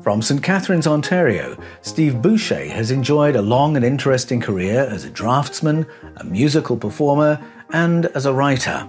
From St. Catharines, Ontario, Steve Boucher has enjoyed a long and interesting career as a draftsman, a musical performer, and as a writer.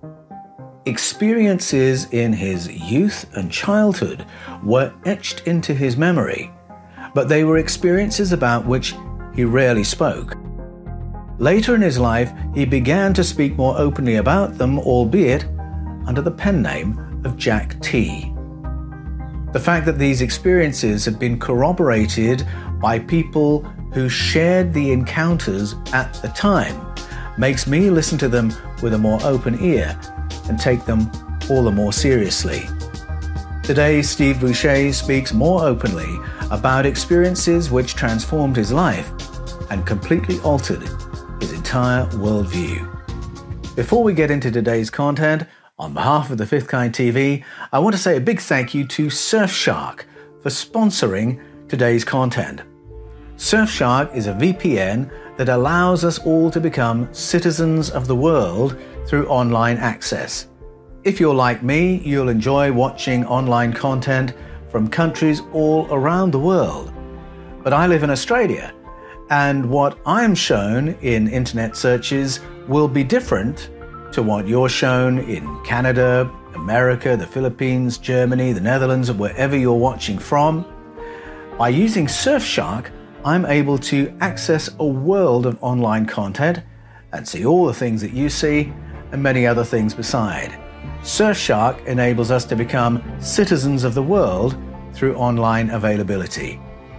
Experiences in his youth and childhood were etched into his memory, but they were experiences about which he rarely spoke. Later in his life, he began to speak more openly about them, albeit under the pen name of Jack T. The fact that these experiences have been corroborated by people who shared the encounters at the time makes me listen to them with a more open ear and take them all the more seriously. Today, Steve Boucher speaks more openly about experiences which transformed his life and completely altered his entire worldview. Before we get into today's content, on behalf of the Fifth Kind TV, I want to say a big thank you to Surfshark for sponsoring today's content. Surfshark is a VPN that allows us all to become citizens of the world through online access. If you're like me, you'll enjoy watching online content from countries all around the world. But I live in Australia, and what I'm shown in internet searches will be different to what you're shown in Canada, America, the Philippines, Germany, the Netherlands, or wherever you're watching from. By using Surfshark, I'm able to access a world of online content and see all the things that you see and many other things beside. Surfshark enables us to become citizens of the world through online availability.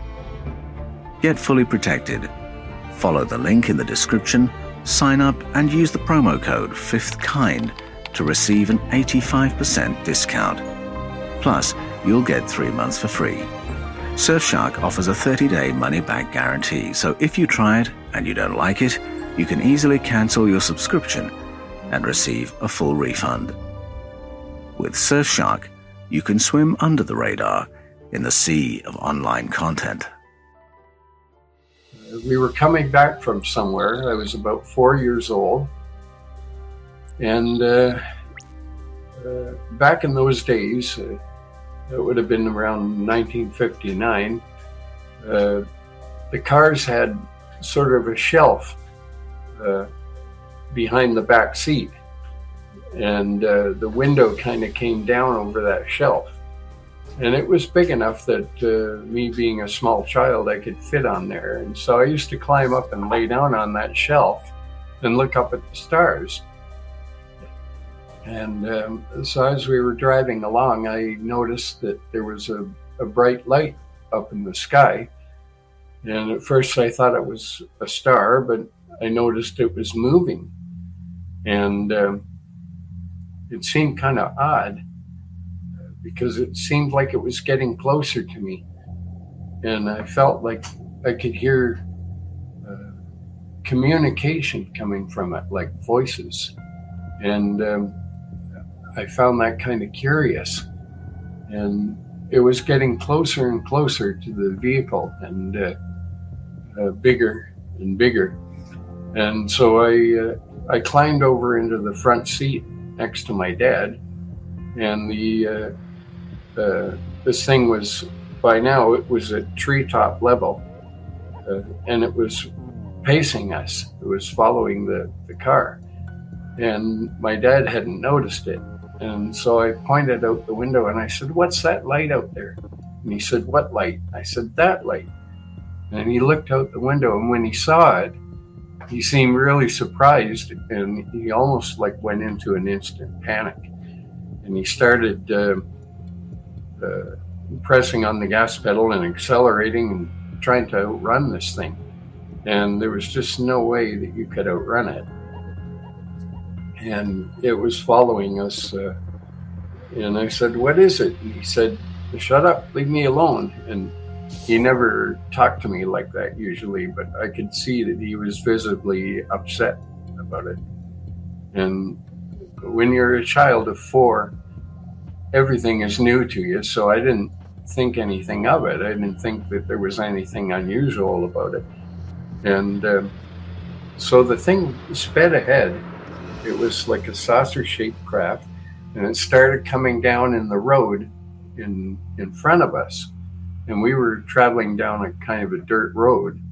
Get fully protected. Follow the link in the description, sign up and use the promo code FIFTHKIND to receive an 85% discount. Plus, you'll get 3 months for free. Surfshark offers a 30-day money-back guarantee, so if you try it and you don't like it, you can easily cancel your subscription and receive a full refund. With Surfshark, you can swim under the radar in the sea of online content. We were coming back from somewhere. I was about 4 years old. And back in those days, it would have been around 1959, the cars had sort of a shelf behind the back seat. And the window kind of came down over that shelf. And it was big enough that me being a small child, I could fit on there. And so I used to climb up and lay down on that shelf and look up at the stars. And so as we were driving along, I noticed that there was a bright light up in the sky. And at first I thought it was a star, but I noticed it was moving. And it seemed kind of odd, because it seemed like it was getting closer to me. And I felt like I could hear communication coming from it, like voices. And I found that kind of curious. And it was getting closer and closer to the vehicle, and bigger and bigger. And so I climbed over into the front seat next to my dad. And this thing was, by now, it was at treetop level, and it was pacing us. It was following the car, and my dad hadn't noticed it. And so I pointed out the window and I said, "What's that light out there?" And he said, "What light?" I said, "That light." And he looked out the window, and when he saw it, he seemed really surprised, and he almost like went into an instant panic. And he started pressing on the gas pedal and accelerating and trying to outrun this thing. And there was just no way that you could outrun it. And it was following us. And I said, "What is it?" And he said, "Shut up, leave me alone." And he never talked to me like that usually, but I could see that he was visibly upset about it. And when you're a child of 4, everything is new to you, so I didn't think anything of it. I didn't think that there was anything unusual about it. And so the thing sped ahead. It was like a saucer-shaped craft, and it started coming down in the road in front of us. and we were traveling down a kind of a dirt road,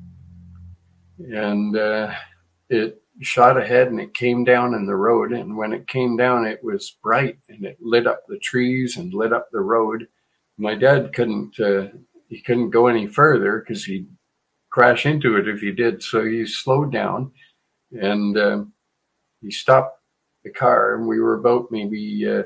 and it shot ahead and it came down in the road. And when it came down, it was bright and it lit up the trees and lit up the road. My dad couldn't go any further because he'd crash into it if he did. So he slowed down and he stopped the car, and we were about maybe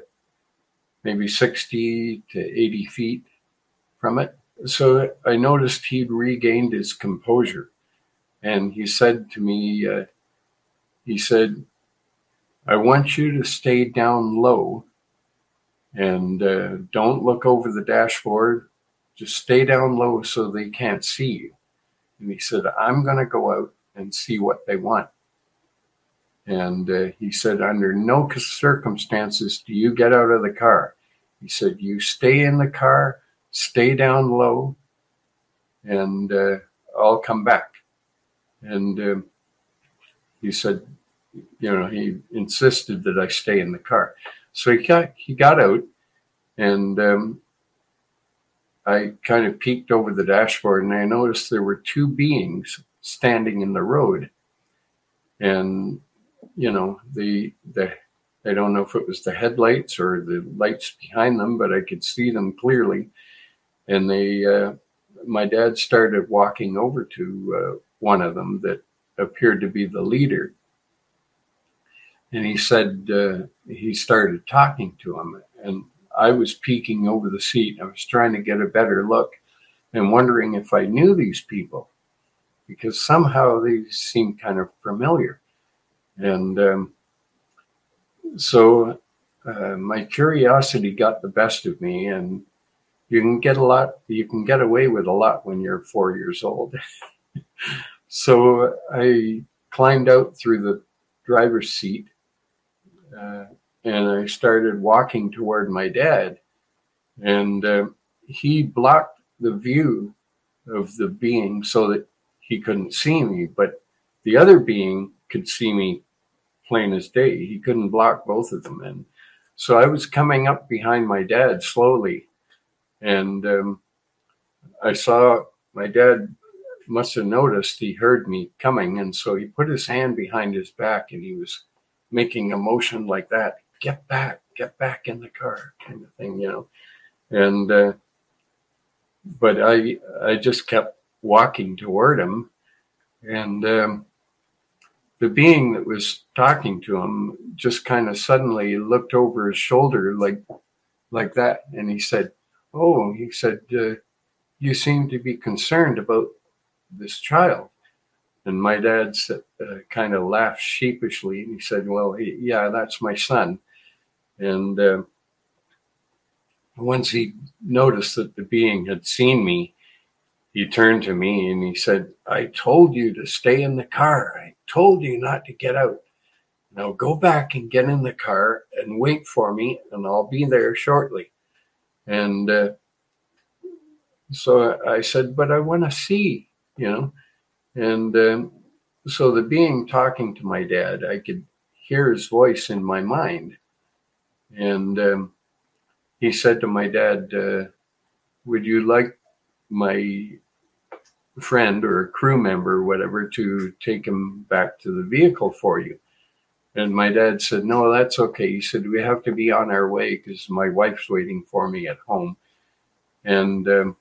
60 to 80 feet from it. So I noticed he'd regained his composure. And he said to me, he said, "I want you to stay down low and don't look over the dashboard. Just stay down low so they can't see you." And he said, "I'm going to go out and see what they want." And he said, "Under no circumstances do you get out of the car." He said, "You stay in the car, stay down low, and I'll come back." And he said, he insisted that I stay in the car. So he got out, and I kind of peeked over the dashboard, and I noticed there were two beings standing in the road. And, I don't know if it was the headlights or the lights behind them, but I could see them clearly. And my dad started walking over to one of them that appeared to be the leader. And he said he started talking to him. And I was peeking over the seat. I was trying to get a better look and wondering if I knew these people, because somehow they seemed kind of familiar. And so my curiosity got the best of me, and you can get away with a lot when you're 4 years old. So I climbed out through the driver's seat, and I started walking toward my dad, and he blocked the view of the being so that he couldn't see me, but the other being could see me plain as day. He couldn't block both of them. And so I was coming up behind my dad slowly, and I saw my dad must have noticed he heard me coming, and so he put his hand behind his back, and he was making a motion like that, get back in the car, kind of thing, And but I just kept walking toward him, and the being that was talking to him just kind of suddenly looked over his shoulder like that, and he said, "Oh," he said, "you seem to be concerned about this child." And my dad kind of laughed sheepishly, and he said, "Well, yeah, that's my son." And once he noticed that the being had seen me, he turned to me and he said, "I told you to stay in the car. I told you not to get out. Now go back and get in the car and wait for me, and I'll be there shortly." And so I said, "But I want to see, And so the being talking to my dad, I could hear his voice in my mind. And he said to my dad, "Would you like my friend or a crew member or whatever to take him back to the vehicle for you?" And my dad said, "No, that's okay." He said, "We have to be on our way because my wife's waiting for me at home." And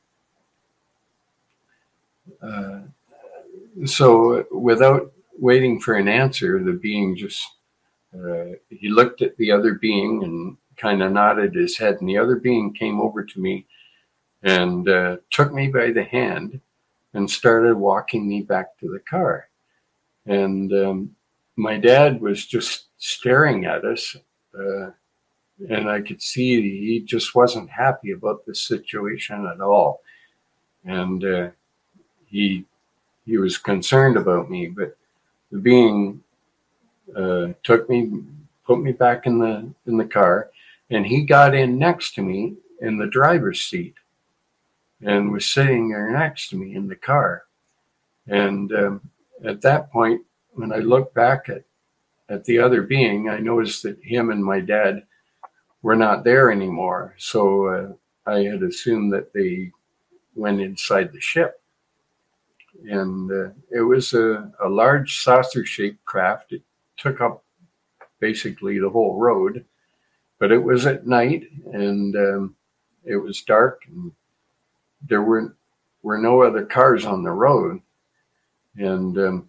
so without waiting for an answer, the being just, he looked at the other being and kind of nodded his head. And the other being came over to me and took me by the hand and started walking me back to the car. And my dad was just staring at us. And I could see he just wasn't happy about this situation at all. And he was concerned about me, but the being put me back in the car, and he got in next to me in the driver's seat and was sitting there next to me in the car. And at that point, when I looked back at the other being, I noticed that him and my dad were not there anymore. So I had assumed that they went inside the ship. And it was a large saucer-shaped craft. It took up basically the whole road, but it was at night, and it was dark, and there were no other cars on the road. And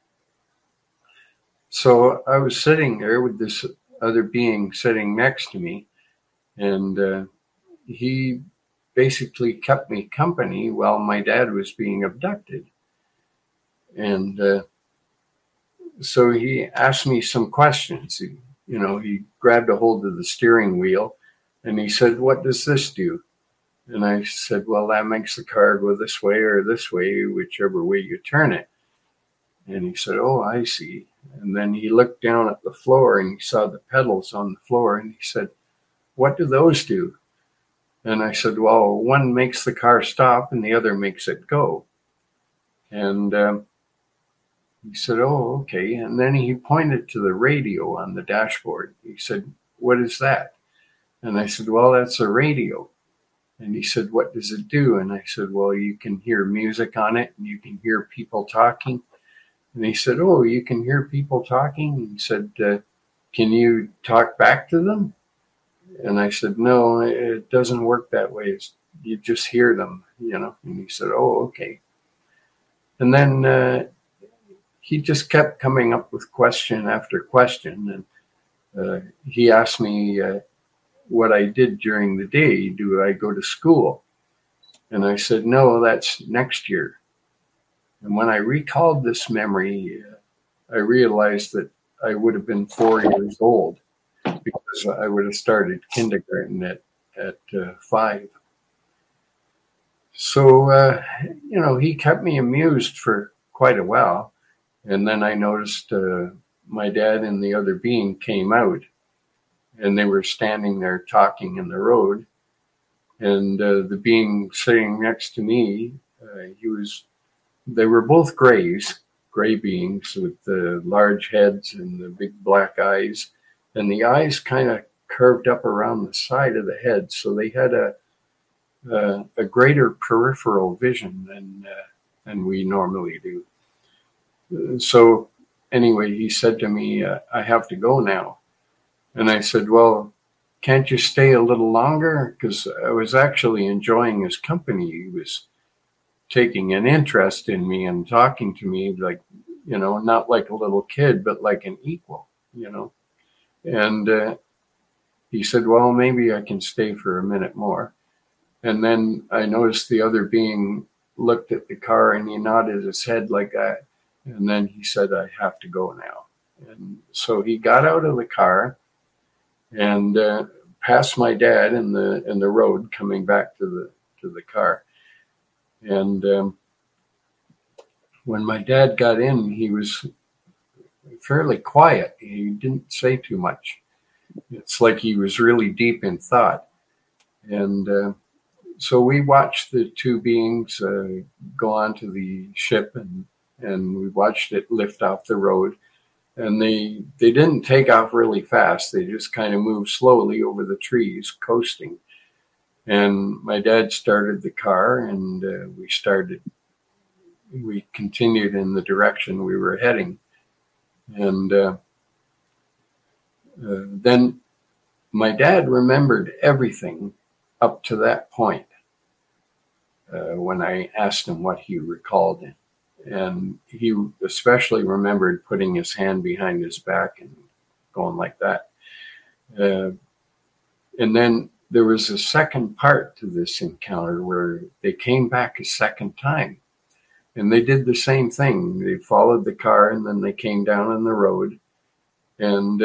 so I was sitting there with this other being sitting next to me, and he basically kept me company while my dad was being abducted. And so he asked me some questions. He grabbed a hold of the steering wheel, and he said, "What does this do?" And I said, "Well, that makes the car go this way or this way, whichever way you turn it." And he said, "Oh, I see." And then he looked down at the floor, and he saw the pedals on the floor, and he said, "What do those do?" And I said, "Well, one makes the car stop and the other makes it go." And he said, "Oh, okay." And then he pointed to the radio on the dashboard. He said, "What is that?" And I said, "Well, that's a radio." And he said, "What does it do?" And I said, "Well, you can hear music on it, and you can hear people talking." And he said, "Oh, you can hear people talking?" And he said, "Can you talk back to them?" And I said, "No, it doesn't work that way. You just hear them, And he said, "Oh, okay." And then he just kept coming up with question after question. And he asked me what I did during the day. Do I go to school? And I said, "No, that's next year." And when I recalled this memory, I realized that I would have been 4 years old, because I would have started kindergarten at 5. So, he kept me amused for quite a while. And then I noticed my dad and the other being came out, and they were standing there talking in the road. And the being sitting next to me, they were both gray beings with the large heads and the big black eyes. And the eyes kind of curved up around the side of the head, so they had a greater peripheral vision than we normally do. So anyway, he said to me, "I have to go now." And I said, "Well, can't you stay a little longer?" Because I was actually enjoying his company. He was taking an interest in me and talking to me like, not like a little kid, but like an equal, And he said, "Well, maybe I can stay for a minute more." And then I noticed the other being looked at the car, and he nodded his head like that. And then he said, "I have to go now." And so he got out of the car and passed my dad in the road coming back to the car. And when my dad got in, he was fairly quiet. He didn't say too much. It's like he was really deep in thought. And so we watched the two beings go onto the ship, and we watched it lift off the road. And they didn't take off really fast. They just kind of moved slowly over the trees, coasting. And my dad started the car, and we continued in the direction we were heading. And then my dad remembered everything up to that point when I asked him what he recalled. And he especially remembered putting his hand behind his back and going like that. And then there was a second part to this encounter where they came back a second time. And they did the same thing. They followed the car, and then they came down on the road. And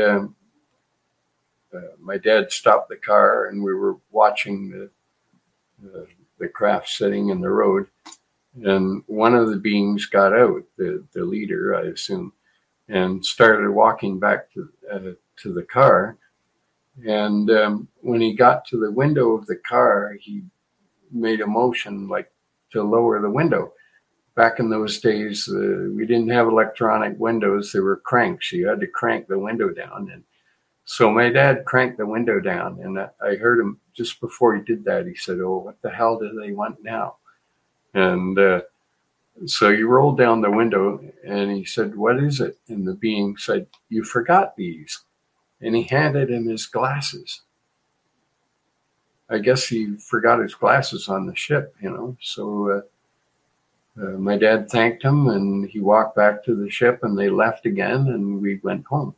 my dad stopped the car, and we were watching the craft sitting in the road. And one of the beings got out, the leader, I assume, and started walking back to the car. And when he got to the window of the car, he made a motion like to lower the window. Back in those days, we didn't have electronic windows. There were cranks. You had to crank the window down. And so my dad cranked the window down, and I heard him just before he did that. He said, "Oh, what the hell do they want now?" And so he rolled down the window and he said, "What is it?" And the being said, "You forgot these." And he handed him his glasses. I guess he forgot his glasses on the ship, So my dad thanked him and he walked back to the ship and they left again and we went home.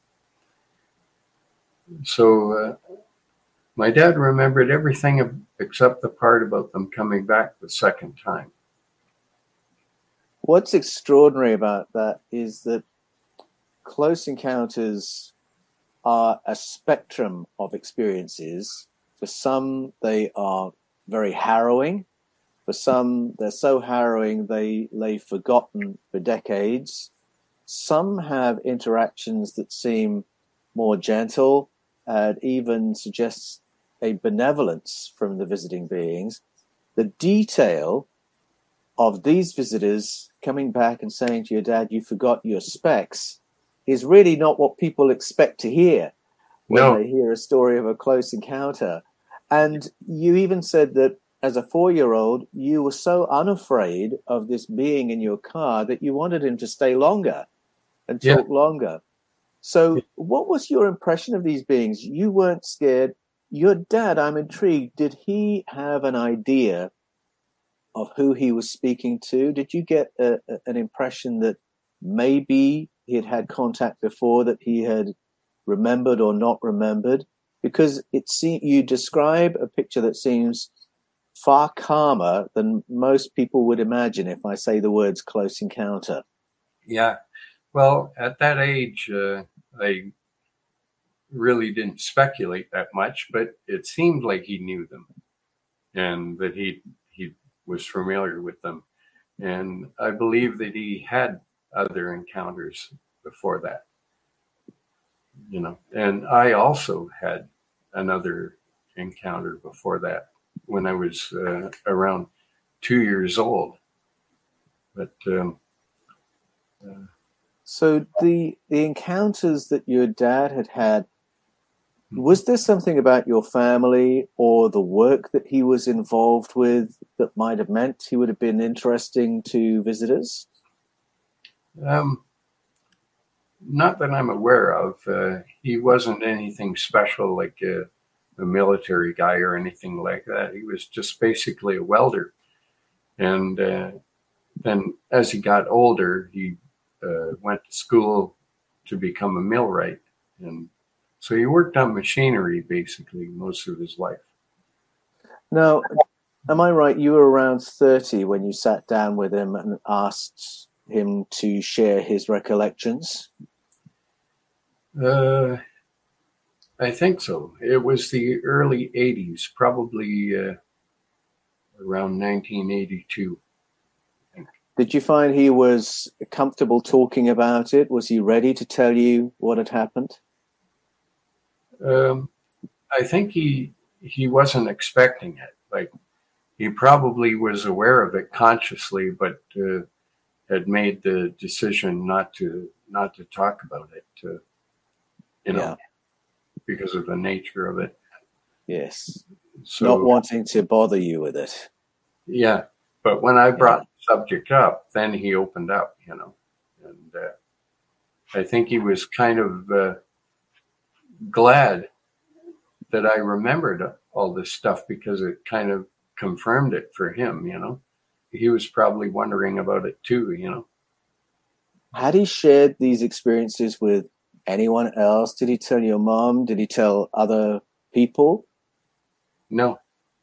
So my dad remembered everything except the part about them coming back the second time. What's extraordinary about that is that close encounters are a spectrum of experiences. For some, they are very harrowing. For some, they're so harrowing they lay forgotten for decades. Some have interactions that seem more gentle and even suggests a benevolence from the visiting beings. The detail of these visitors coming back and saying to your dad, "You forgot your specs," is really not what people expect to hear when they hear a story of a close encounter. And you even said that as a 4-year-old, you were so unafraid of this being in your car that you wanted him to stay longer and talk longer. So what was your impression of these beings? You weren't scared. Your dad, I'm intrigued, did he have an idea of who he was speaking to? Did you get an impression that maybe he had had contact before that he had remembered or not remembered? Because you describe a picture that seems far calmer than most people would imagine if I say the words close encounter. Yeah. Well, at that age, I really didn't speculate that much, but it seemed like he knew them and that he was familiar with them. And I believe that he had other encounters before that, and I also had another encounter before that when I was around 2 years old. But so the encounters that your dad had, was there something about your family or the work that he was involved with that might have meant he would have been interesting to visitors? Not that I'm aware of. He wasn't anything special like a military guy or anything like that. He was just basically a welder. And then as he got older, he went to school to become a millwright. And so he worked on machinery basically most of his life. Now, am I right? You were around 30 when you sat down with him and asked him to share his recollections? I think so. It was the early 80s, probably around 1982. Did you find he was comfortable talking about it? Was he ready to tell you what had happened? I think he wasn't expecting it. Like, he probably was aware of it consciously, but had made the decision not to talk about it. Because of the nature of it. Yes. So, not wanting to bother you with it. Yeah. But when I brought the subject up, then he opened up, and I think he was kind of glad that I remembered all this stuff because it kind of confirmed it for him, He was probably wondering about it too, Had he shared these experiences with anyone else? Did he tell your mom? Did he tell other people? No.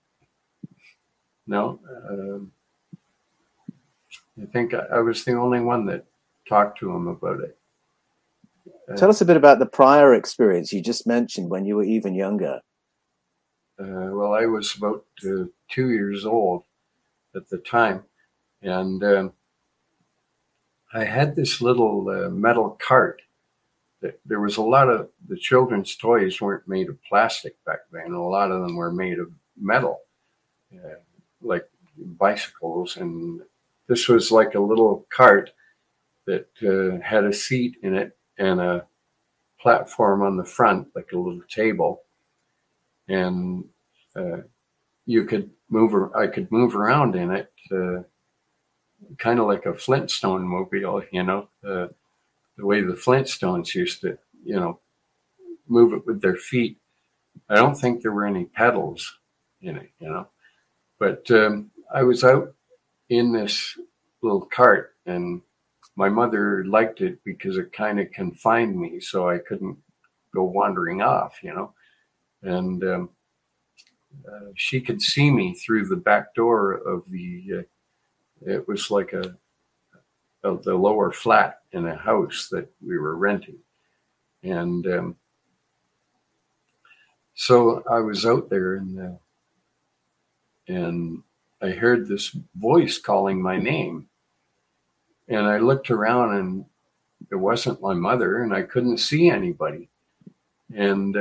I think I was the only one that talked to him about it. Tell us a bit about the prior experience you just mentioned when you were even younger. Well, I was about 2 years old at the time, and I had this little metal cart. There was a lot of the children's toys weren't made of plastic back then. A lot of them were made of metal, like bicycles. And this was like a little cart that had a seat in it and a platform on the front, like a little table. And I could move around in it kind of like a Flintstone mobile, the way the Flintstones used to, move it with their feet. I don't think there were any pedals in it, but I was out in this little cart, and my mother liked it because it kind of confined me so I couldn't go wandering off, and she could see me through the back door of it was like the lower flat in a house that we were renting. And so I was out there, and I heard this voice calling my name. And I looked around, and it wasn't my mother, and I couldn't see anybody. And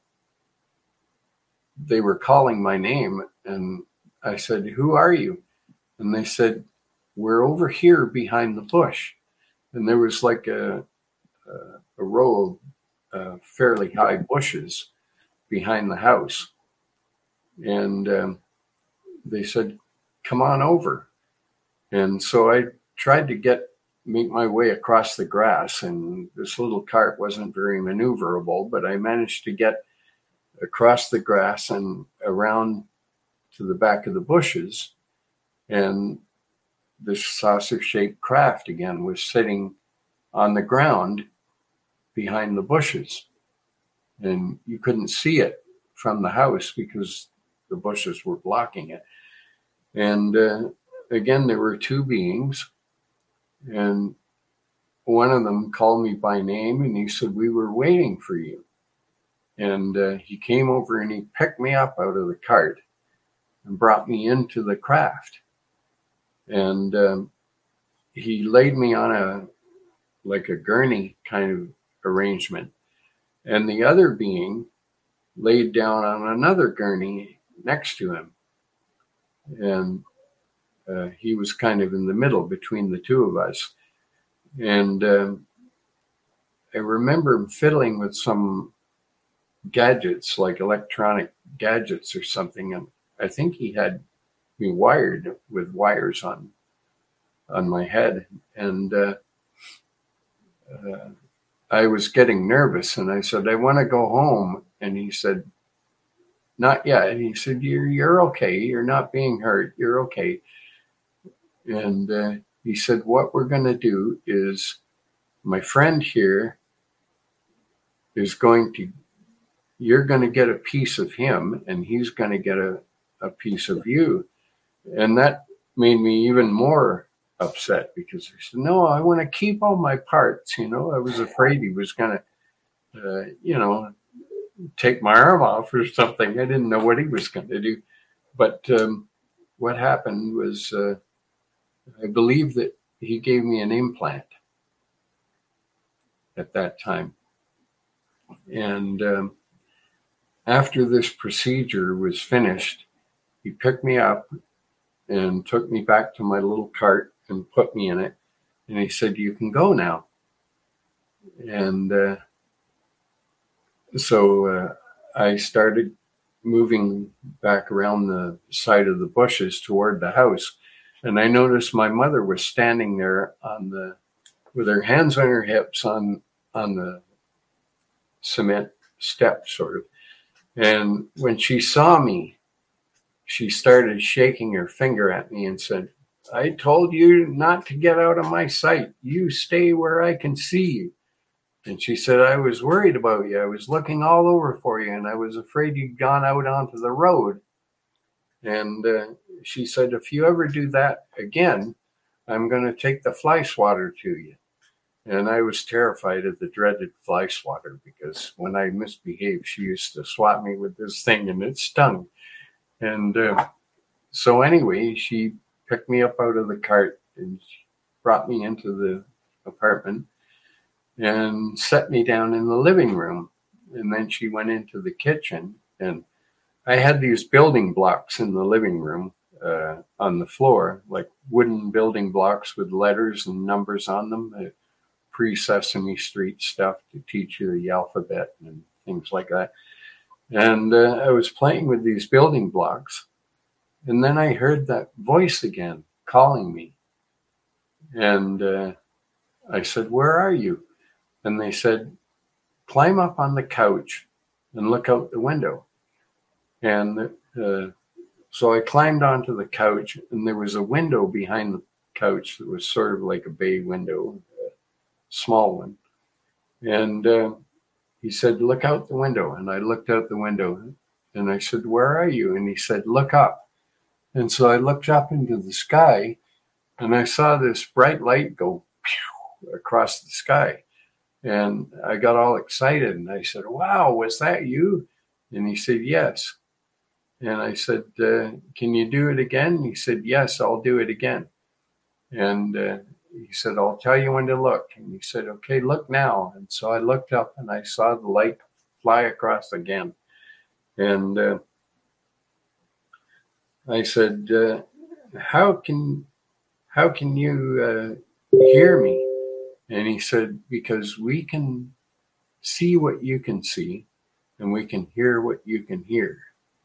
they were calling my name, and I said, "Who are you?" And they said, "We're over here behind the bush." And there was like a row of fairly high bushes behind the house. And they said, "Come on over." And so I tried to make my way across the grass, and this little cart wasn't very maneuverable, but I managed to get across the grass and around to the back of the bushes. And this saucer-shaped craft again was sitting on the ground behind the bushes. And you couldn't see it from the house because the bushes were blocking it. And again, there were two beings, and one of them called me by name, and he said, "We were waiting for you." And he came over and he picked me up out of the cart and brought me into the craft. And he laid me on a gurney kind of arrangement. And the other being laid down on another gurney next to him. And he was kind of in the middle between the two of us. And I remember him fiddling with some gadgets, like electronic gadgets or something. And I think he had me wired with wires on my head. And I was getting nervous, and I said, "I want to go home." And he said, "Not yet." And he said, You're okay. You're not being hurt. You're okay." And he said, "What we're going to do is my friend here is you're going to get a piece of him, and he's going to get a piece of you." And that made me even more upset, because I said, "No, I want to keep all my parts." I was afraid he was going to, take my arm off or something. I didn't know what he was going to do. But what happened was, I believe that he gave me an implant at that time. And after this procedure was finished, he picked me up and took me back to my little cart and put me in it. And he said, "You can go now." And so I started moving back around the side of the bushes toward the house. And I noticed my mother was standing there with her hands on her hips on the cement step, sort of. And when she saw me, she started shaking her finger at me and said, "I told you not to get out of my sight. You stay where I can see you." And she said, "I was worried about you. I was looking all over for you, and I was afraid you'd gone out onto the road." And she said, "If you ever do that again, I'm going to take the fly swatter to you." And I was terrified of the dreaded fly swatter, because when I misbehaved, she used to swat me with this thing, and it stung. And so anyway, she picked me up out of the cart and brought me into the apartment and set me down in the living room. And then she went into the kitchen, and I had these building blocks in the living room on the floor, like wooden building blocks with letters and numbers on them, pre-Sesame Street stuff to teach you the alphabet and things like that. And I was playing with these building blocks, and then I heard that voice again calling me. And I said, "Where are you?" And they said, "Climb up on the couch and look out the window." And so I climbed onto the couch, and there was a window behind the couch that was sort of like a bay window, a small one. And he said, "Look out the window." And I looked out the window, and I said, "Where are you?" And he said, "Look up." And so I looked up into the sky, and I saw this bright light go across the sky. And I got all excited, and I said, "Wow, was that you?" And he said, "Yes." And I said, "Can you do it again?" And he said, "Yes, I'll do it again." And he said, "I'll tell you when to look." And he said, "Okay, look now." And so I looked up, and I saw the light fly across again. And I said, how can you hear me?" And he said, "Because we can see what you can see, and we can hear what you can hear."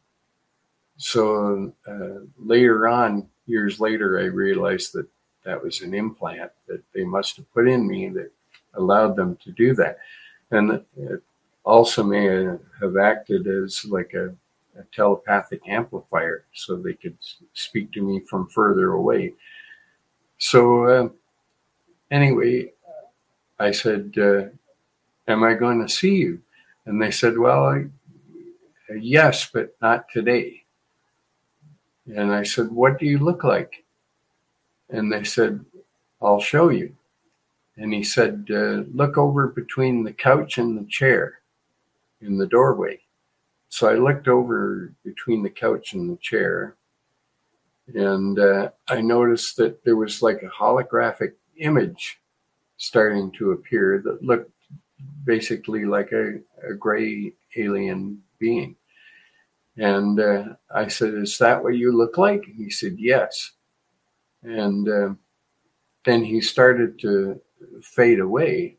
So later on, years later, I realized that that was an implant that they must have put in me that allowed them to do that. And it also may have acted as like a telepathic amplifier, so they could speak to me from further away. So anyway, I said, "Am I going to see you?" And they said, "Well, yes, but not today." And I said, "What do you look like?" And they said, "I'll show you." And he said, "Look over between the couch and the chair in the doorway." So I looked over between the couch and the chair, and I noticed that there was like a holographic image starting to appear that looked basically like a gray alien being. And I said, "Is that what you look like?" And he said, "Yes." And then he started to fade away.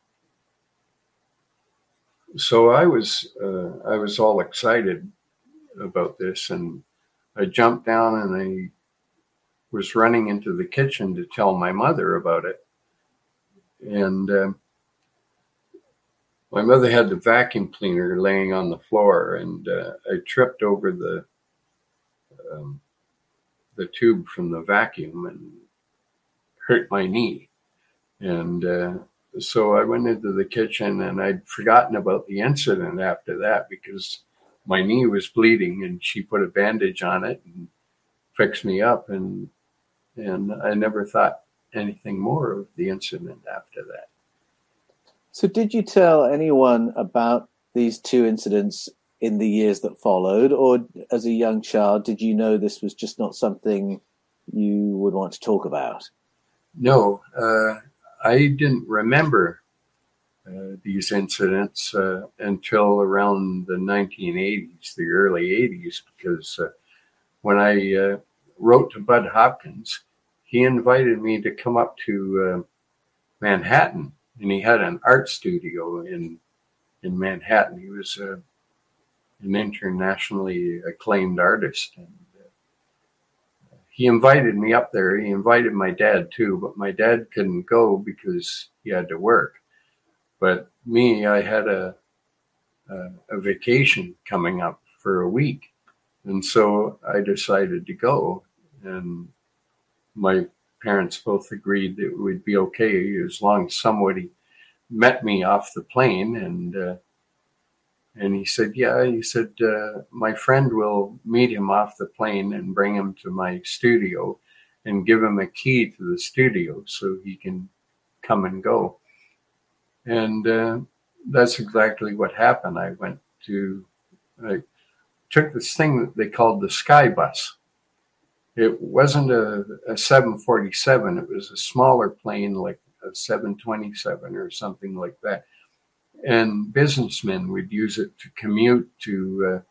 So I was all excited about this, and I jumped down and I was running into the kitchen to tell my mother about it. And my mother had the vacuum cleaner laying on the floor, and I tripped over the tube from the vacuum and hurt my knee. And so I went into the kitchen, and I'd forgotten about the incident after that because my knee was bleeding, and she put a bandage on it and fixed me up. And I never thought anything more of the incident after that. So did you tell anyone about these two incidents in the years that followed, or as a young child, did you know this was just not something you would want to talk about? No, I didn't remember these incidents until around the 1980s, the early 80s, because when I wrote to Bud Hopkins, he invited me to come up to Manhattan, and he had an art studio in Manhattan. He was an internationally acclaimed artist, and he invited me up there. He invited my dad too, but my dad couldn't go because he had to work. But me, I had a vacation coming up for a week, and so I decided to go. And my parents both agreed that it would be okay as long as somebody met me off the plane. And he said, "Yeah." He said, "My friend will meet him off the plane and bring him to my studio and give him a key to the studio so he can come and go." And that's exactly what happened. I took this thing that they called the Sky Bus. It wasn't a 747. It was a smaller plane, like a 727 or something like that. And businessmen would use it to commute to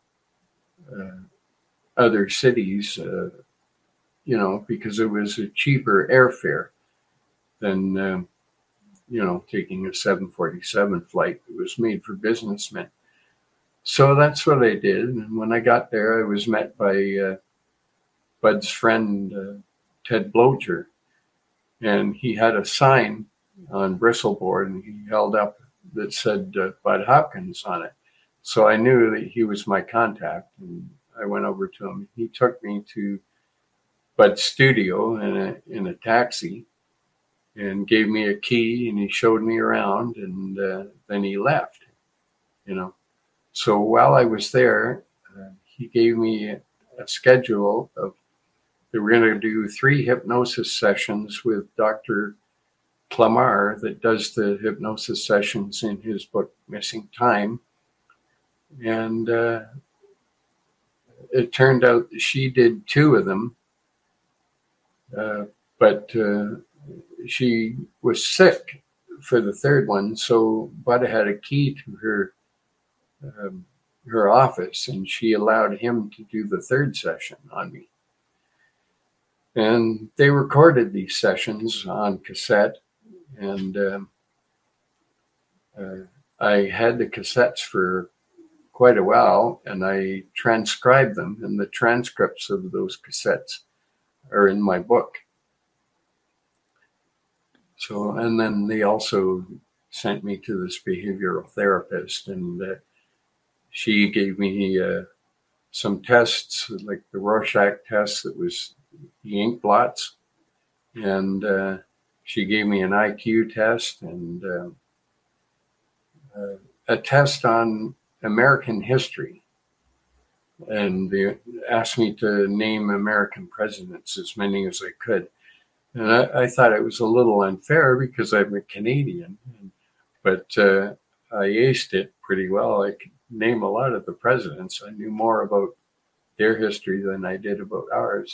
other cities, because it was a cheaper airfare than, taking a 747 flight. It was made for businessmen. So that's what I did. And when I got there, I was met by Bud's friend, Ted Blocher. and he had a sign on bristleboard, and he held up that said Bud Hopkins on it. So I knew that he was my contact, and I went over to him. He took me to Bud's studio in a taxi and gave me a key, and he showed me around, and then he left, you know. So while I was there, he gave me a schedule of, they were going to do 3 hypnosis sessions with Dr. Clamar that does the hypnosis sessions in his book, Missing Time. And it turned out that she did 2 of them, but she was sick for the 3rd one. So Bud had a key to her office, and she allowed him to do the 3rd session on me. And they recorded these sessions on cassette, and I had the cassettes for quite a while, and I transcribed them, and the transcripts of those cassettes are in my book. So, and then they also sent me to this behavioral therapist, and she gave me some tests, like the Rorschach test that was the ink blots, and she gave me an IQ test and a test on American history, and they asked me to name American presidents, as many as I could. And I thought it was a little unfair because I'm a Canadian, but I aced it pretty well. I could name a lot of the presidents. I knew more about their history than I did about ours.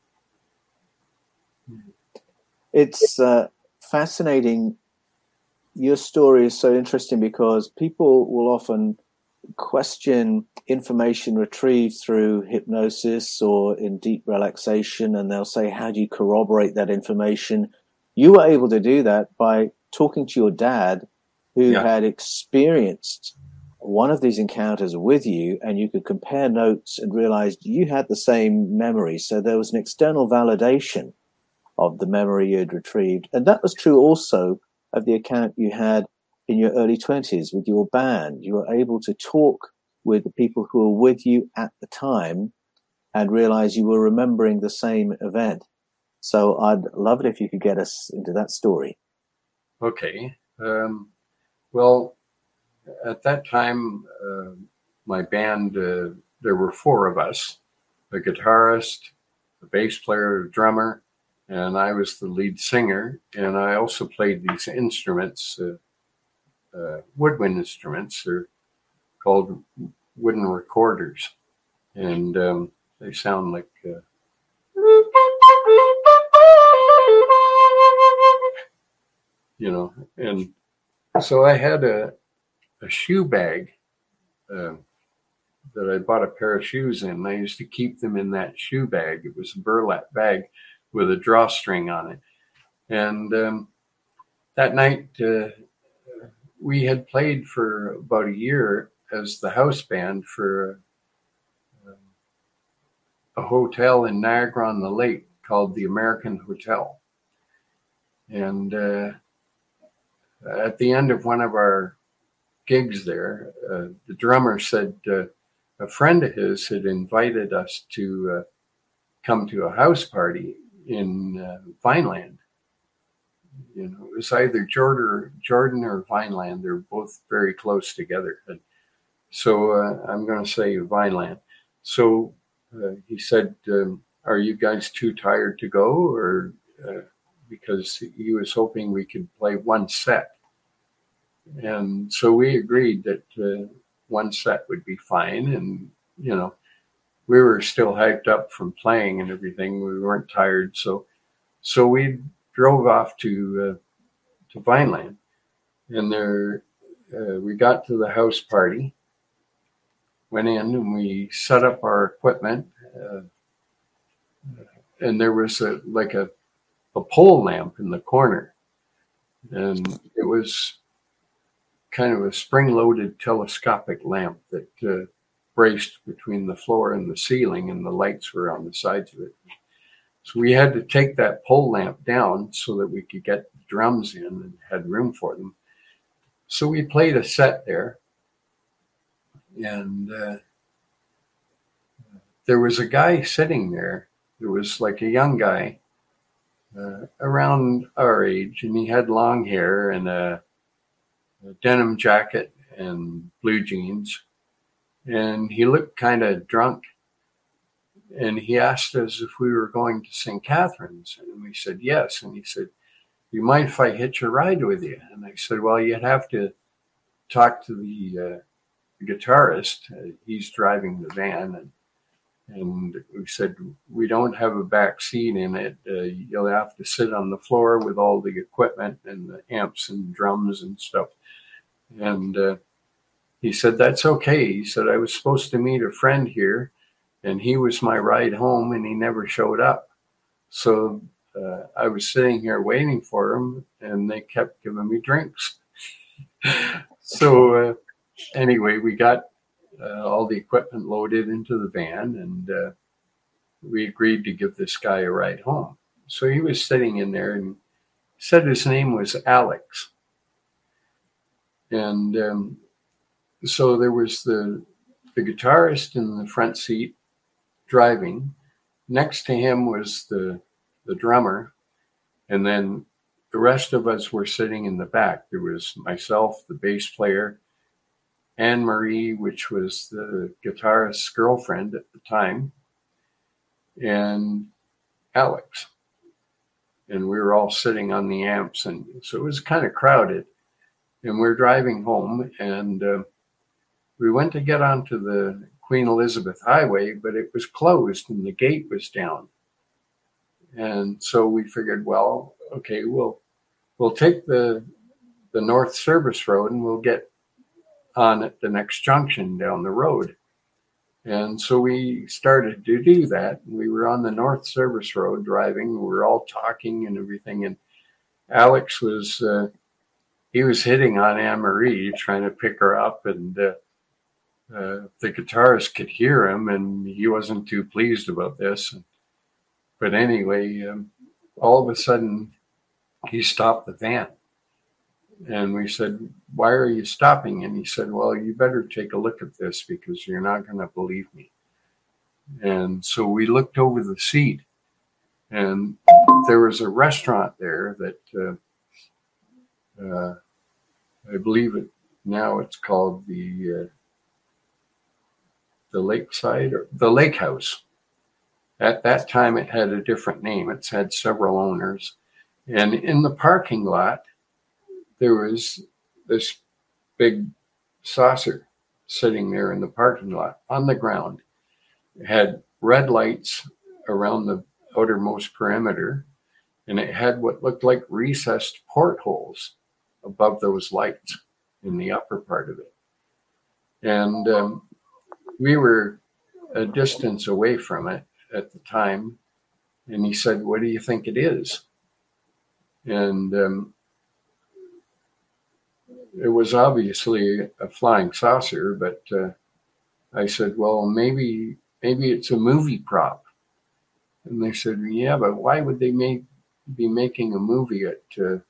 It's fascinating. Your story is so interesting because people will often question information retrieved through hypnosis or in deep relaxation, and they'll say, how do you corroborate that information? You were able to do that by talking to your dad, who had experienced one of these encounters with you, and you could compare notes and realized you had the same memory. So there was an external validation of the memory you had retrieved. And that was true also of the account you had in your early 20s with your band. You were able to talk with the people who were with you at the time and realize you were remembering the same event. So I'd love it if you could get us into that story. Okay. Well, at that time, my band, there were 4 of us, a guitarist, a bass player, a drummer, and I was the lead singer. And I also played these instruments, woodwind instruments. They're called wooden recorders, and they sound like you know. And so I had a shoe bag that I bought a pair of shoes in, and I used to keep them in that shoe bag. It was a burlap bag with a drawstring on it. And that night, we had played for about a year as the house band for a hotel in Niagara-on-the-Lake called the American Hotel. And at the end of one of our gigs there, the drummer said a friend of his had invited us to come to a house party in Vineland. You know, it was either Jordan or Vineland. They're both very close together. So I'm going to say Vineland. So he said, are you guys too tired to go? Or because he was hoping we could play one set. And so we agreed that one set would be fine. And, you know, we were still hyped up from playing and everything. We weren't tired. So we drove off to Vineland. And there we got to the house party, went in, and we set up our equipment. And there was a pole lamp in the corner. And it was kind of a spring-loaded telescopic lamp that braced between the floor and the ceiling, and the lights were on the sides of it. So we had to take that pole lamp down so that we could get the drums in and had room for them. So we played a set there, and there was a guy sitting there. There was like a young guy around our age, and he had long hair and a denim jacket and blue jeans, and he looked kind of drunk. And he asked us if we were going to St. Catharines, and we said yes. And he said, "You mind if I hitch a ride with you?" And I said, "Well, you'd have to talk to the guitarist. He's driving the van." And we said, "We don't have a back seat in it. You'll have to sit on the floor with all the equipment and the amps and drums and stuff." And he said, "That's okay." He said, "I was supposed to meet a friend here, and he was my ride home, and he never showed up. So I was sitting here waiting for him, and they kept giving me drinks." So anyway, we got all the equipment loaded into the van, and we agreed to give this guy a ride home. So he was sitting in there, and said his name was Alex. And so there was the guitarist in the front seat driving. Next to him was the drummer, and then the rest of us were sitting in the back. There was myself, the bass player, Anne Marie, which was the guitarist's girlfriend at the time, and Alex. And we were all sitting on the amps, and so it was kind of crowded. And we're driving home, and we went to get onto the Queen Elizabeth Highway, but it was closed and the gate was down. And so we figured, well, okay, we'll take the North Service Road, and we'll get on at the next junction down the road. And so we started to do that. We were on the North Service Road driving. We were all talking and everything. And Alex was, he was hitting on Anne Marie, trying to pick her up. And the guitarist could hear him, and he wasn't too pleased about this. But anyway, all of a sudden, he stopped the van. And we said, "Why are you stopping?" And he said, "Well, you better take a look at this, because you're not going to believe me." And so we looked over the seat, and there was a restaurant there that I believe now it's called the Lakeside, or the Lake House. At that time, it had a different name. It's had several owners. And in the parking lot, there was this big saucer sitting there in the parking lot on the ground. It had red lights around the outermost perimeter, and it had what looked like recessed portholes above those lights in the upper part of it. And we were a distance away from it at the time, and he said, "What do you think it is?" And it was obviously a flying saucer, but I said, "Well, maybe it's a movie prop." And they said, "Yeah, but why would they be making a movie at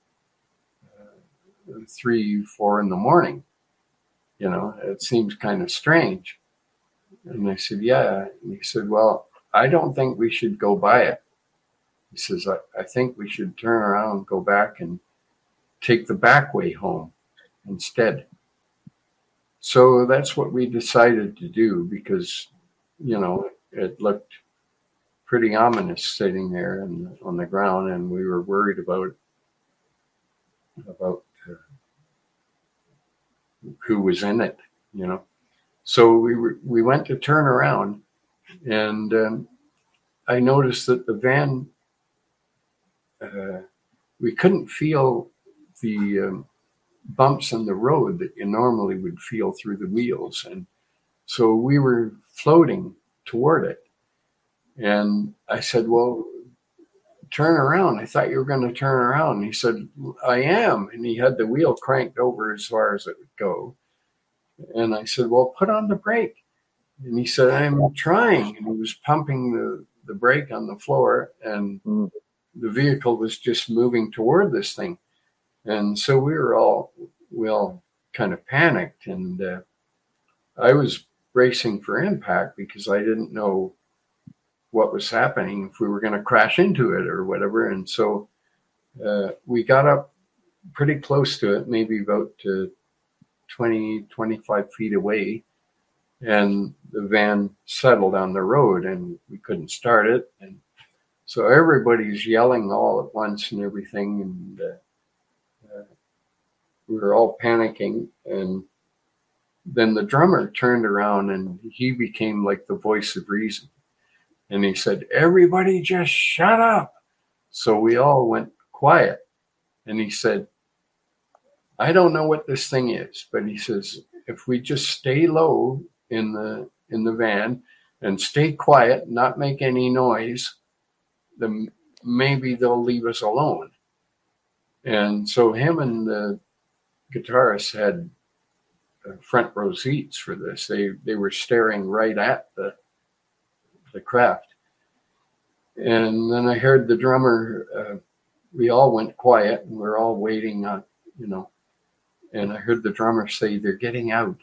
3, 4 in the morning? You know, it seems kind of strange." And I said, "Yeah." And he said, "Well, I don't think we should go by it." He says, I think we should turn around and go back and take the back way home instead." So that's what we decided to do, because, you know, it looked pretty ominous sitting there on the ground, and we were worried about who was in it, you know. So we went to turn around, and I noticed that the van, we couldn't feel the bumps in the road that you normally would feel through the wheels. And so we were floating toward it. And I said, "Well, turn around. I thought you were going to turn around." And he said, "I am." And he had the wheel cranked over as far as it would go. And I said, "Well, put on the brake." And he said, "I'm trying." And he was pumping the brake on the floor, and the vehicle was just moving toward this thing. And so we all kind of panicked, and I was bracing for impact because I didn't know what was happening, if we were going to crash into it or whatever. And so we got up pretty close to it, maybe about 20, 25 feet away, and the van settled on the road and we couldn't start it. And so everybody's yelling all at once and everything, and we were all panicking. And then the drummer turned around and he became like the voice of reason. And he said, "Everybody just shut up." So we all went quiet. And he said, "I don't know what this thing is," but he says, "if we just stay low in the van and stay quiet, not make any noise, then maybe they'll leave us alone." And so him and the guitarist had front row seats for this. They were staring right at the craft. And then I heard the drummer, we all went quiet and we're all waiting on, and I heard the drummer say, "They're getting out."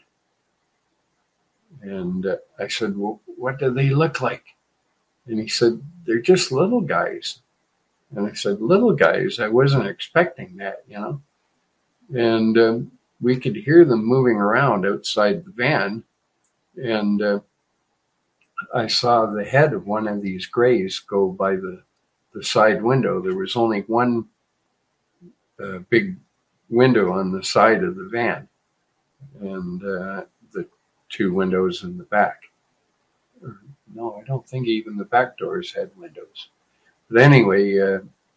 And I said, "Well, what do they look like?" And he said, "They're just little guys." And I said, "Little guys? I wasn't expecting that, And we could hear them moving around outside the van. And I saw the head of one of these grays go by the side window. There was only one big window on the side of the van, and the two windows in the back. No, I don't think even the back doors had windows. But anyway,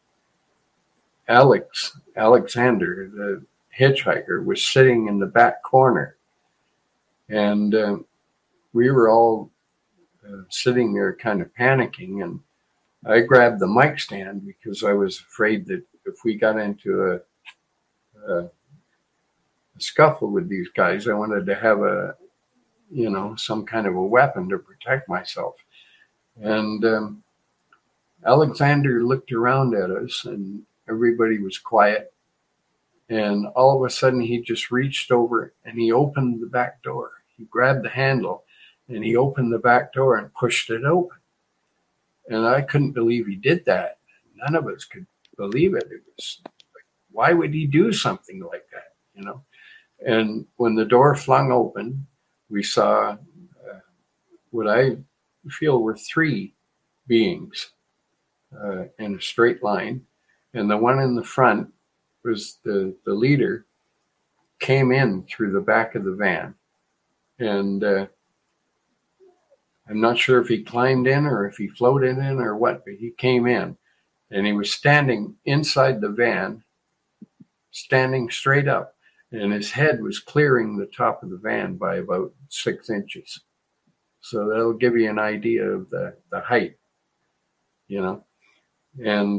Alexander, the hitchhiker, was sitting in the back corner, and we were all sitting there kind of panicking. And I grabbed the mic stand because I was afraid that if we got into a scuffle with these guys, I wanted to have some kind of a weapon to protect myself. And Alexander looked around at us and everybody was quiet. And all of a sudden he just reached over and he opened the back door. He grabbed the handle and he opened the back door and pushed it open. And I couldn't believe he did that. None of us could believe it. It was like, why would he do something like that, And when the door flung open, we saw what I feel were three beings in a straight line. And the one in the front was the leader, came in through the back of the van. And I'm not sure if he climbed in or if he floated in or what, but he came in and he was standing inside the van, standing straight up, and his head was clearing the top of the van by about 6 inches. So that'll give you an idea of the height, And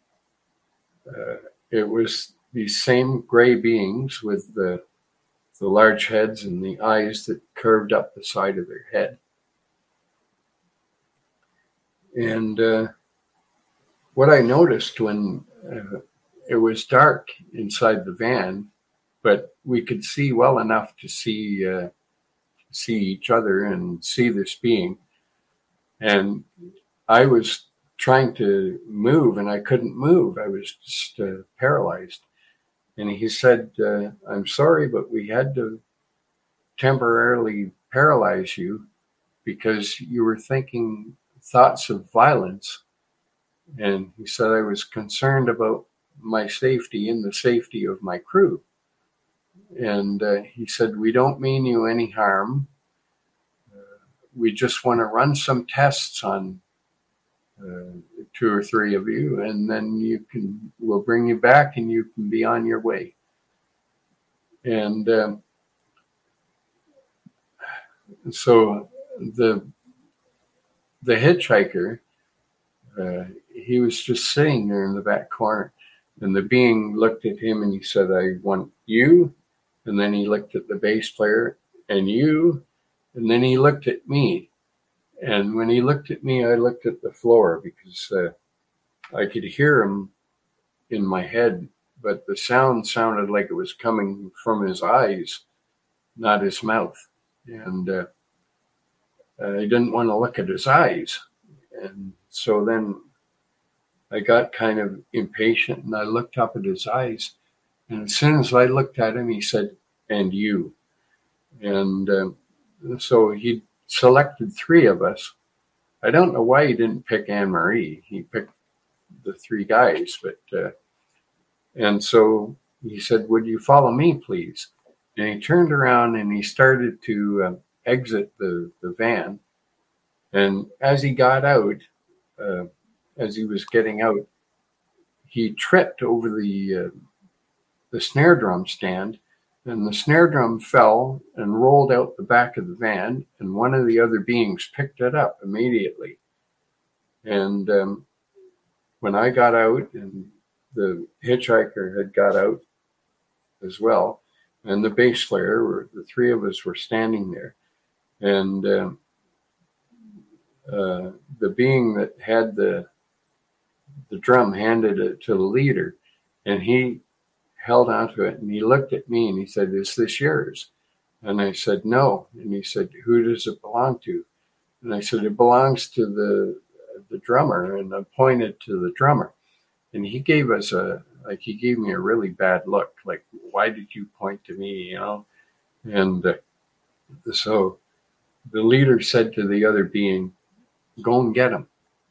it was these same gray beings with the large heads and the eyes that curved up the side of their head. And what I noticed when it was dark inside the van, but we could see well enough to see each other and see this being. And I was trying to move and I couldn't move. I was just paralyzed. And he said, "I'm sorry, but we had to temporarily paralyze you because you were thinking thoughts of violence." And he said, "I was concerned about my safety and the safety of my crew." And he said, "We don't mean you any harm. We just want to run some tests on 2 or 3 of you, and then we'll bring you back and you can be on your way." And so the hitchhiker, he was just sitting there in the back corner, and the being looked at him and he said, "I want you." And then he looked at the bass player and you, and then he looked at me. And when he looked at me, I looked at the floor because I could hear him in my head, but the sound sounded like it was coming from his eyes, not his mouth. And I didn't want to look at his eyes. And so then I got kind of impatient and I looked up at his eyes. And as soon as I looked at him, he said, "And you." And so he selected three of us. I don't know why he didn't pick Anne Marie. He picked the three guys, but and so he said, "Would you follow me, please?" And he turned around and he started to exit the van. And as he got out, as he was getting out, he tripped over the snare drum stand, and the snare drum fell and rolled out the back of the van, and one of the other beings picked it up immediately. And when I got out, and the hitchhiker had got out as well, and the bass player, the three of us were standing there, and the being that had the drum handed it to the leader, and he held onto it, and he looked at me and he said, "Is this yours?" And I said, "No." And he said, "Who does it belong to?" And I said, "It belongs to the drummer." And I pointed to the drummer, and he gave us he gave me a really bad look, like, "Why did you point to me?" And so the leader said to the other being, "Go and get him."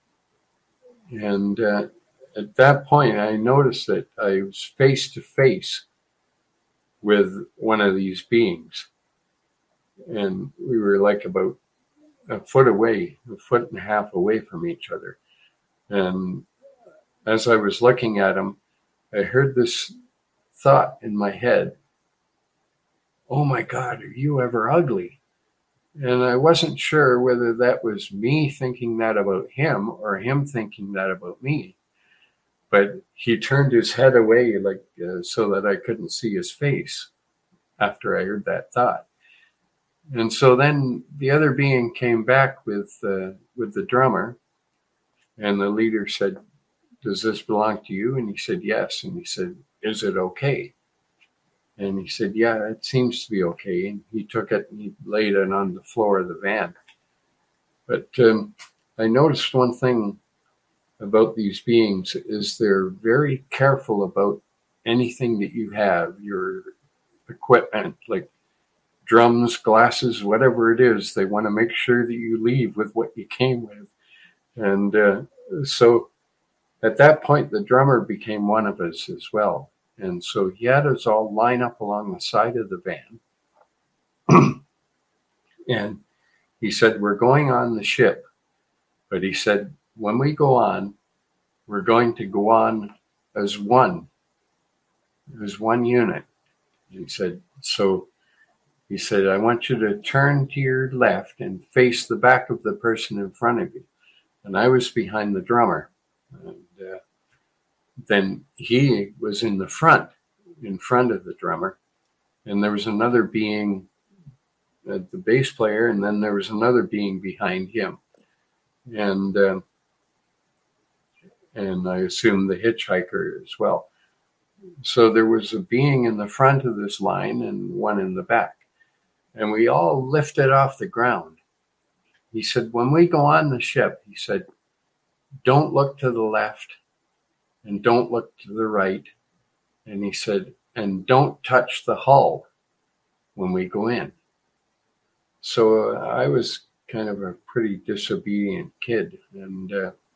And at that point, I noticed that I was face to face with one of these beings. And we were like about a foot and a half away from each other. And as I was looking at him, I heard this thought in my head, "Oh my God, are you ever ugly?" And I wasn't sure whether that was me thinking that about him or him thinking that about me. But he turned his head away so that I couldn't see his face after I heard that thought. And so then the other being came back with the drummer, and the leader said, "Does this belong to you?" And he said, "Yes." And he said, "Is it okay?" And he said, "Yeah, it seems to be okay." And he took it and he laid it on the floor of the van. But I noticed one thing about these beings is they're very careful about anything that you have, your equipment, like drums, glasses, whatever it is. They want to make sure that you leave with what you came with. And so at that point, the drummer became one of us as well. And so he had us all line up along the side of the van. And he said, "We're going on the ship." But he said, "When we go on, we're going to go on as one unit." He said, "I want you to turn to your left and face the back of the person in front of you." And I was behind the drummer. And then he was in front of the drummer. And there was another being, the bass player, and then there was another being behind him. And I assume the hitchhiker as well. So there was a being in the front of this line and one in the back. And we all lifted off the ground. He said, "When we go on the ship," he said, "don't look to the left and don't look to the right." And he said, "And don't touch the hull when we go in." So I was kind of a pretty disobedient kid. And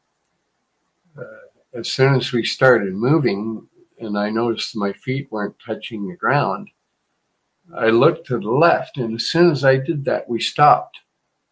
as soon as we started moving and I noticed my feet weren't touching the ground, I looked to the left. And as soon as I did that, we stopped.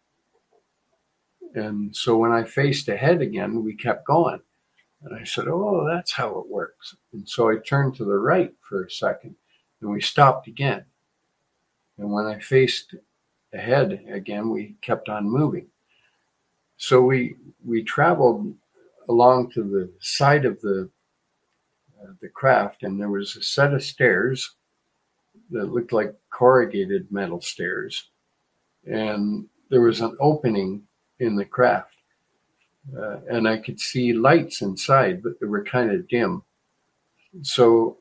And so when I faced ahead again, we kept going. And I said, "Oh, that's how it works." And so I turned to the right for a second and we stopped again. And when I faced ahead again, we kept on moving. So we traveled along to the side of the craft, and there was a set of stairs that looked like corrugated metal stairs. And there was an opening in the craft. And I could see lights inside, but they were kind of dim. So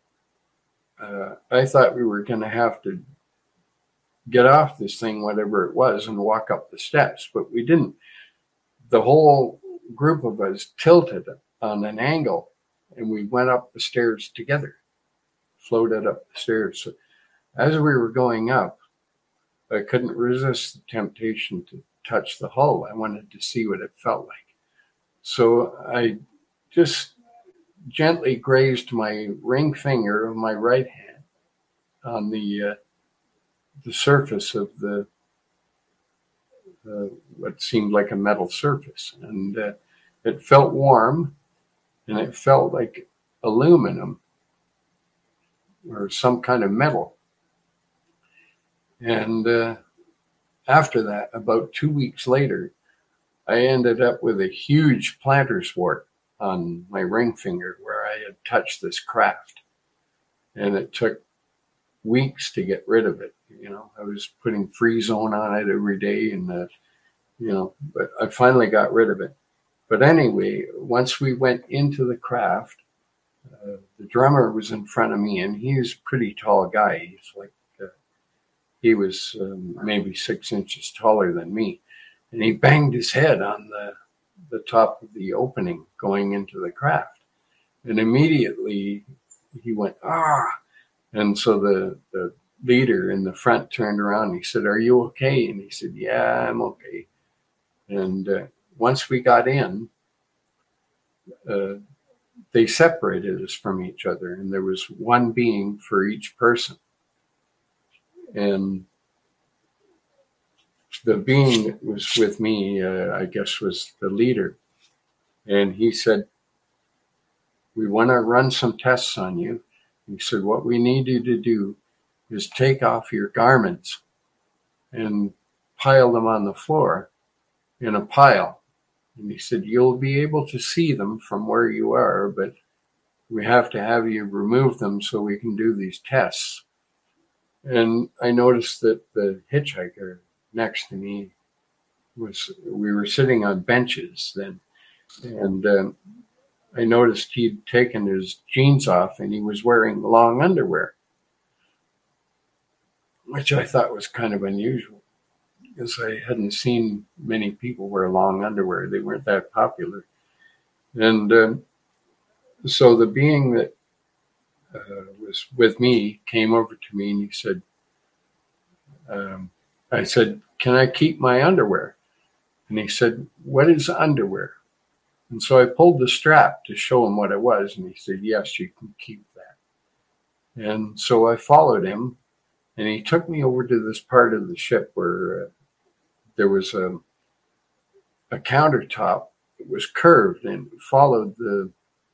I thought we were going to have to get off this thing, whatever it was, and walk up the steps, but we didn't. The whole group of us tilted on an angle, and we went up the stairs together, floated up the stairs. So as we were going up, I couldn't resist the temptation to touch the hull. I wanted to see what it felt like. So I just gently grazed my ring finger of my right hand on the surface of the what seemed like a metal surface, and it felt warm, and it felt like aluminum or some kind of metal. And after that, about 2 weeks later, I ended up with a huge planter's wart on my ring finger where I had touched this craft, and it took weeks to get rid of it. I was putting Free-Zone on it every day, and but I finally got rid of it. But anyway, once we went into the craft, the drummer was in front of me, and he's a pretty tall guy. He's like, he was maybe 6 inches taller than me, and he banged his head on the top of the opening going into the craft, and immediately he went, ah. And so the leader in the front turned around and he said, "Are you okay?" And he said, "Yeah, I'm okay." And once we got in, they separated us from each other, and there was one being for each person. And the being that was with me, I guess, was the leader. And he said, "We want to run some tests on you." He said, "What we need you to do is take off your garments and pile them on the floor in a pile." And he said, "You'll be able to see them from where you are, but we have to have you remove them so we can do these tests." And I noticed that the hitchhiker next to me we were sitting on benches then, and I noticed he'd taken his jeans off and he was wearing long underwear, which I thought was kind of unusual because I hadn't seen many people wear long underwear. They weren't that popular. And so the being that was with me came over to me and he said, I said, "Can I keep my underwear?" And he said, "What is underwear?" And so I pulled the strap to show him what it was, and he said, "Yes, you can keep that." And so I followed him, and he took me over to this part of the ship where there was a countertop. It was curved and followed the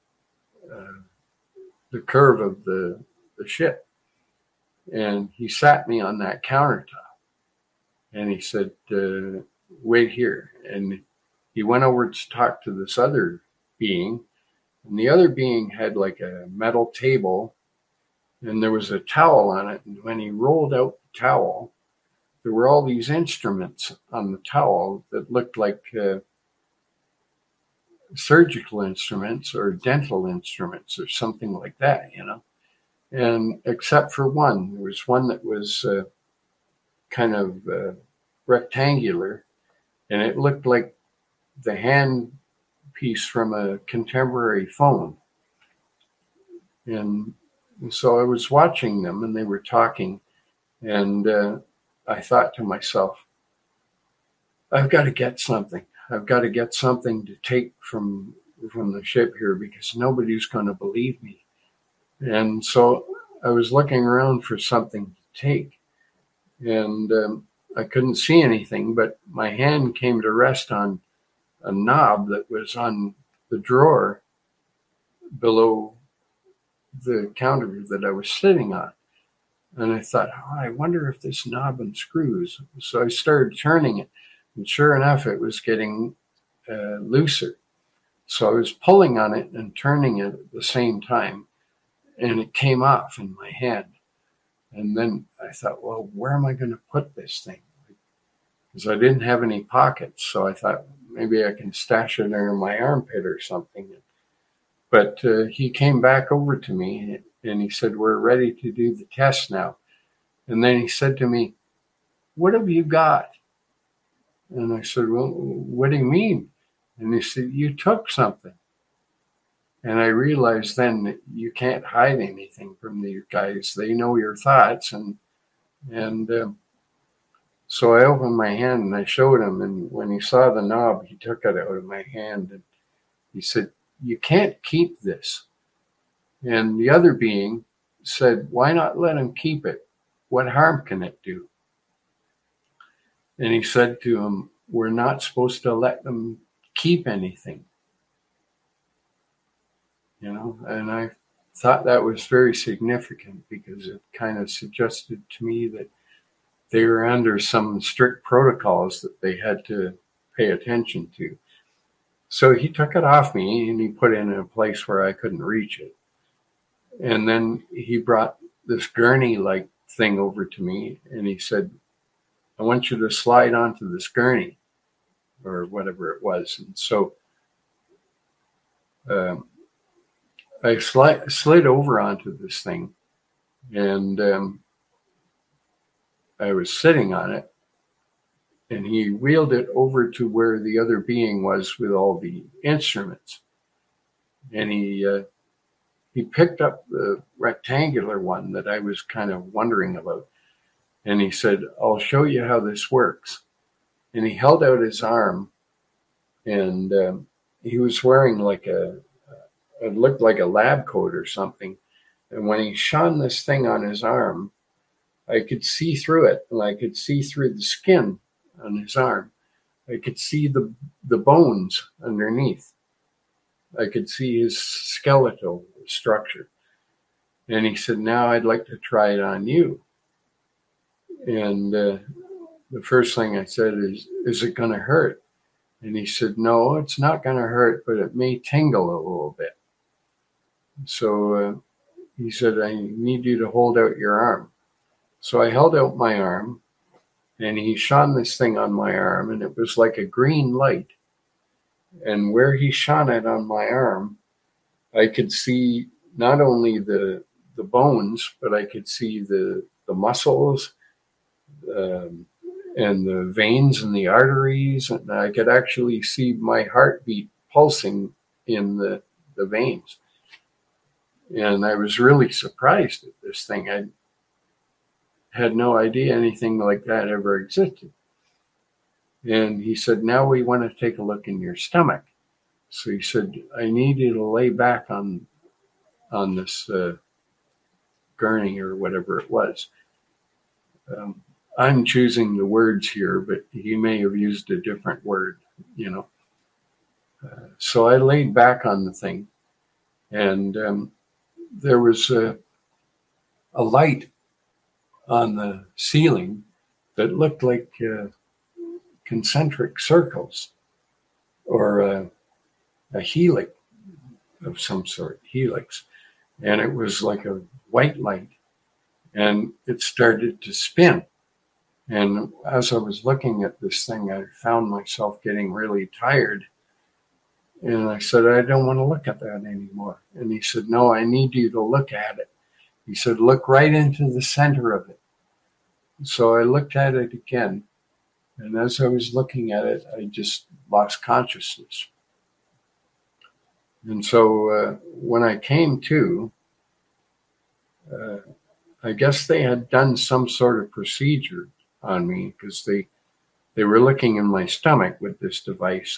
curve of the ship. And he sat me on that countertop, and he said, "Wait here." And he went over to talk to this other being, and the other being had like a metal table, and there was a towel on it. And when he rolled out the towel, there were all these instruments on the towel that looked like surgical instruments or dental instruments or something like that, And except for one, there was one that was kind of rectangular, and it looked like the hand piece from a contemporary phone. And so I was watching them, and they were talking, and I thought to myself, I've got to get something. I've got to get something to take from the ship here because nobody's going to believe me. And so I was looking around for something to take, and I couldn't see anything, but my hand came to rest on a knob that was on the drawer below the counter that I was sitting on. And I thought, I wonder if this knob unscrews. So I started turning it, and sure enough, it was getting looser. So I was pulling on it and turning it at the same time, and it came off in my hand. And then I thought, well, where am I going to put this thing? because I didn't have any pockets. So I thought maybe I can stash it under my armpit or something. But he came back over to me and he said, "We're ready to do the test now." And then he said to me, "What have you got?" And I said, "Well, what do you mean?" And he said, "You took something." And I realized then that you can't hide anything from these guys. They know your thoughts. And so I opened my hand and I showed him. And when he saw the knob, he took it out of my hand. And he said, "You can't keep this." And the other being said, "Why not let him keep it? What harm can it do?" And he said to him, "We're not supposed to let them keep anything." And I thought that was very significant because it kind of suggested to me that they were under some strict protocols that they had to pay attention to. So he took it off me and he put it in a place where I couldn't reach it. And then he brought this gurney-like thing over to me and he said, "I want you to slide onto this gurney," or whatever it was. And so I slid over onto this thing, and I was sitting on it, and he wheeled it over to where the other being was with all the instruments. And he picked up the rectangular one that I was kind of wondering about. And he said, "I'll show you how this works." And he held out his arm, and he was wearing it looked like a lab coat or something. And when he shone this thing on his arm, I could see through it, and I could see through the skin on his arm. I could see the bones underneath. I could see his skeletal structure. And he said, "Now I'd like to try it on you." And the first thing I said is it going to hurt? And he said, "No, it's not going to hurt, but it may tingle a little bit." So he said, "I need you to hold out your arm." So I held out my arm, and he shone this thing on my arm, and it was like a green light. And where he shone it on my arm, I could see not only the bones, but I could see the muscles and the veins and the arteries, and I could actually see my heartbeat pulsing in the veins. And I was really surprised at this thing. I had no idea anything like that ever existed. And he said, "Now we want to take a look in your stomach." So he said, "I need you to lay back on this gurney," or whatever it was. I'm choosing the words here, but he may have used a different word, So I laid back on the thing, and there was a light on the ceiling that looked like concentric circles, or a helix of some sort, and it was like a white light, and it started to spin. And as I was looking at this thing, I found myself getting really tired. And I said, "I don't want to look at that anymore." And he said, "No, I need you to look at it." He said, "Look right into the center of it." So I looked at it again. And as I was looking at it, I just lost consciousness. And so when I came to, I guess they had done some sort of procedure on me, because they were looking in my stomach with this device,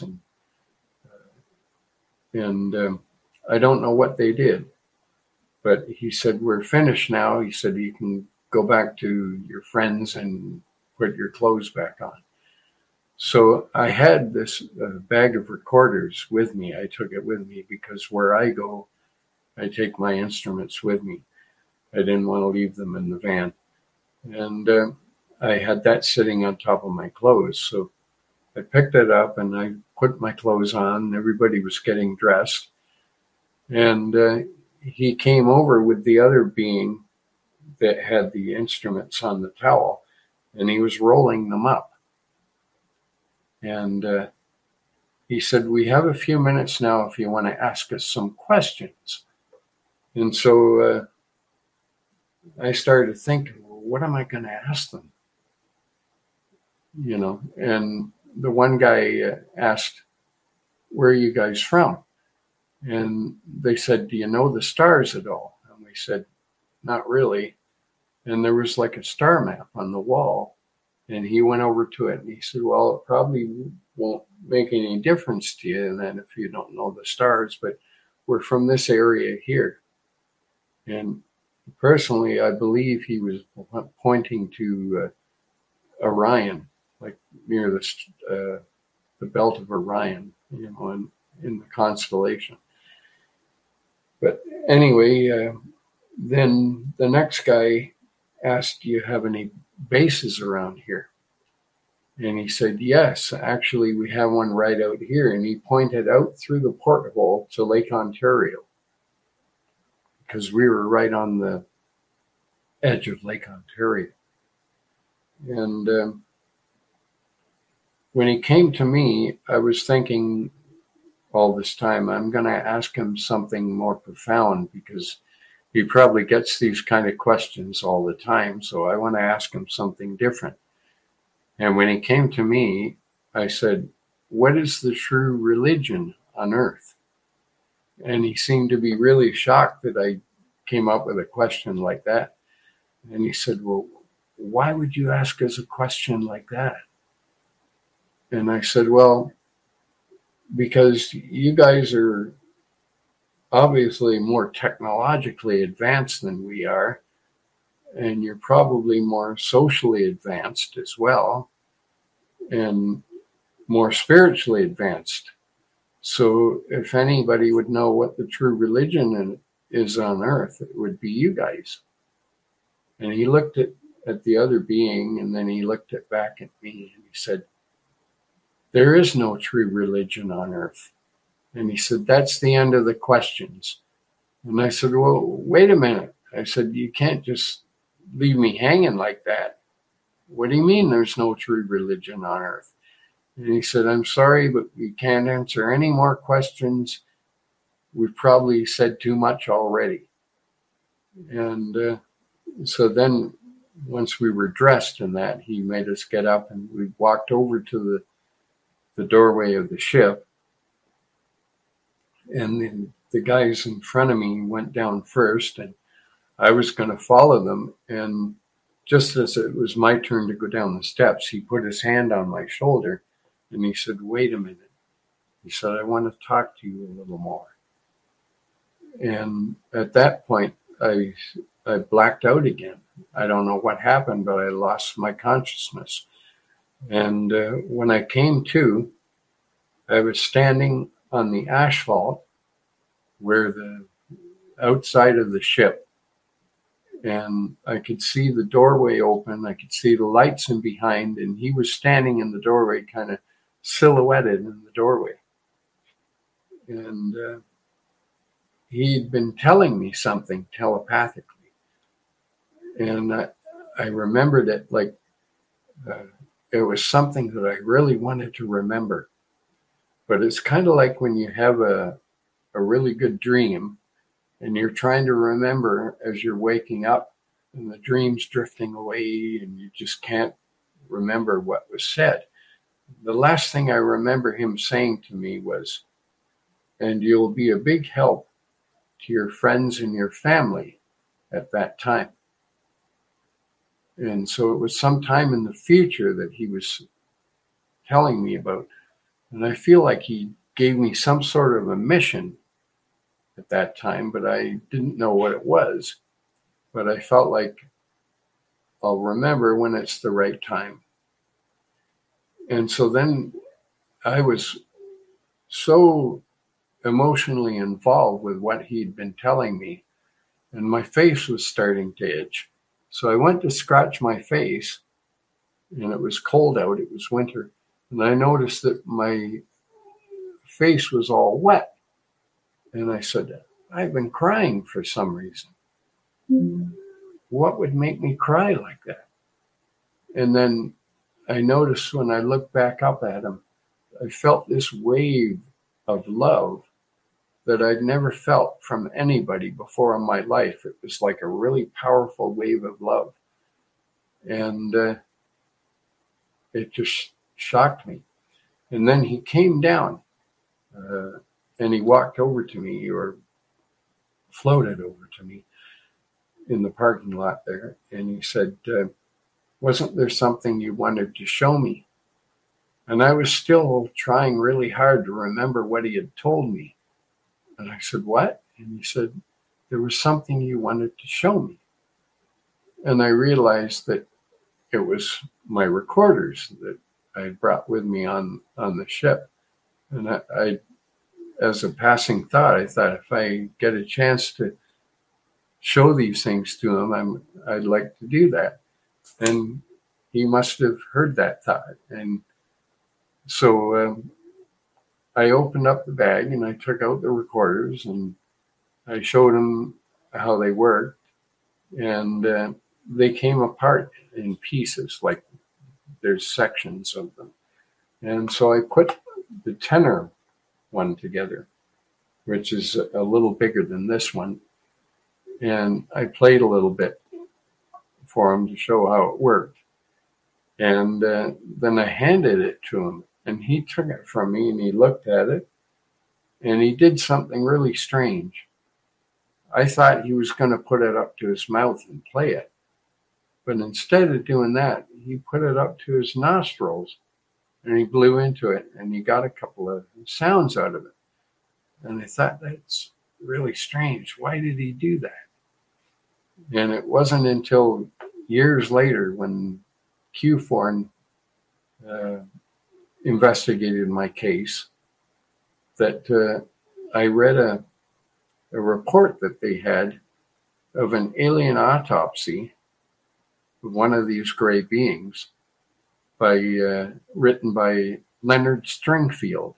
and I don't know what they did, but he said, "We're finished now." He said, "You can go back to your friends and put your clothes back on." So I had this bag of recorders with me. I took it with me because where I go, I take my instruments with me. I didn't want to leave them in the van. And I had that sitting on top of my clothes. So I picked it up and I put my clothes on. Everybody was getting dressed. And he came over with the other being that had the instruments on the towel, and he was rolling them up. And he said, we have a few minutes now if you want to ask us some questions. And so I started thinking, well, what am I going to ask them? You know, and the one guy asked, where are you guys from? And they said, do you know the stars at all? And we said, not really. And there was like a star map on the wall. And he went over to it and he said, well, it probably won't make any difference to you then if you don't know the stars, but we're from this area here. And personally, I believe he was pointing to Orion, like near the belt of Orion, you know, in the constellation. But anyway, then the next guy asked, do you have any bases around here? And he said, yes, actually we have one right out here. And he pointed out through the porthole to Lake Ontario, because we were right on the edge of Lake Ontario. And when he came to me, I was thinking all this time, I'm going to ask him something more profound, because he probably gets these kind of questions all the time. So I want to ask him something different. And when he came to me, I said, what is the true religion on earth? And he seemed to be really shocked that I came up with a question like that. And he said, well, why would you ask us a question like that? And I said, well, because you guys are obviously more technologically advanced than we are, and you're probably more socially advanced as well, and more spiritually advanced. So if anybody would know what the true religion is on earth, it would be you guys. And he looked at the other being, and then he looked back at me, and he said, there is no true religion on earth. And he said, that's the end of the questions. And I said, well, wait a minute. I said, you can't just leave me hanging like that. What do you mean there's no true religion on earth? And he said, I'm sorry, but we can't answer any more questions. We've probably said too much already. And so then once we were dressed in that, he made us get up, and we walked over to the doorway of the ship. And then the guys in front of me went down first, and I was going to follow them. And just as it was my turn to go down the steps, he put his hand on my shoulder and he said, wait a minute. He said, I want to talk to you a little more. And at that point, I blacked out again. I don't know what happened, but I lost my consciousness. And when I came to, I was standing on the asphalt where the outside of the ship, and I could see the doorway open. I could see the lights in behind, and he was standing in the doorway, kind of silhouetted in the doorway. And he'd been telling me something telepathically. And I remembered it like it was something that I really wanted to remember. But it's kind of like when you have a really good dream and you're trying to remember as you're waking up, and the dream's drifting away and you just can't remember what was said. The last thing I remember him saying to me was, and you'll be a big help to your friends and your family at that time. And so it was sometime in the future that he was telling me about. And I feel like he gave me some sort of a mission at that time, but I didn't know what it was. But I felt like I'll remember when it's the right time. And so then I was so emotionally involved with what he'd been telling me, and my face was starting to itch. So I went to scratch my face, and it was cold out. It was winter. And I noticed that my face was all wet. And I said, I've been crying for some reason. Mm-hmm. What would make me cry like that? And then I noticed when I looked back up at him, I felt this wave of love that I'd never felt from anybody before in my life. It was like a really powerful wave of love. And it just shocked me. And then he came down and he walked over to me, or floated over to me in the parking lot there. And he said, wasn't there something you wanted to show me? And I was still trying really hard to remember what he had told me. And I said, what? And he said, there was something you wanted to show me. And I realized that it was my recorders that I brought with me on the ship. And I, as a passing thought, I thought if I get a chance to show these things to him, I'd like to do that. And he must have heard that thought. And so I opened up the bag and I took out the recorders and I showed him how they worked. And they came apart in pieces, like there's sections of them. And so I put the tenor one together, which is a little bigger than this one. And I played a little bit for him to show how it worked. And then I handed it to him, and he took it from me and he looked at it, and he did something really strange. I thought he was going to put it up to his mouth and play it. But instead of doing that, he put it up to his nostrils and he blew into it and he got a couple of sounds out of it. And I thought, that's really strange. Why did he do that? And it wasn't until years later when QFORN investigated my case that I read a report that they had of an alien autopsy of one of these gray beings written by Leonard Stringfield.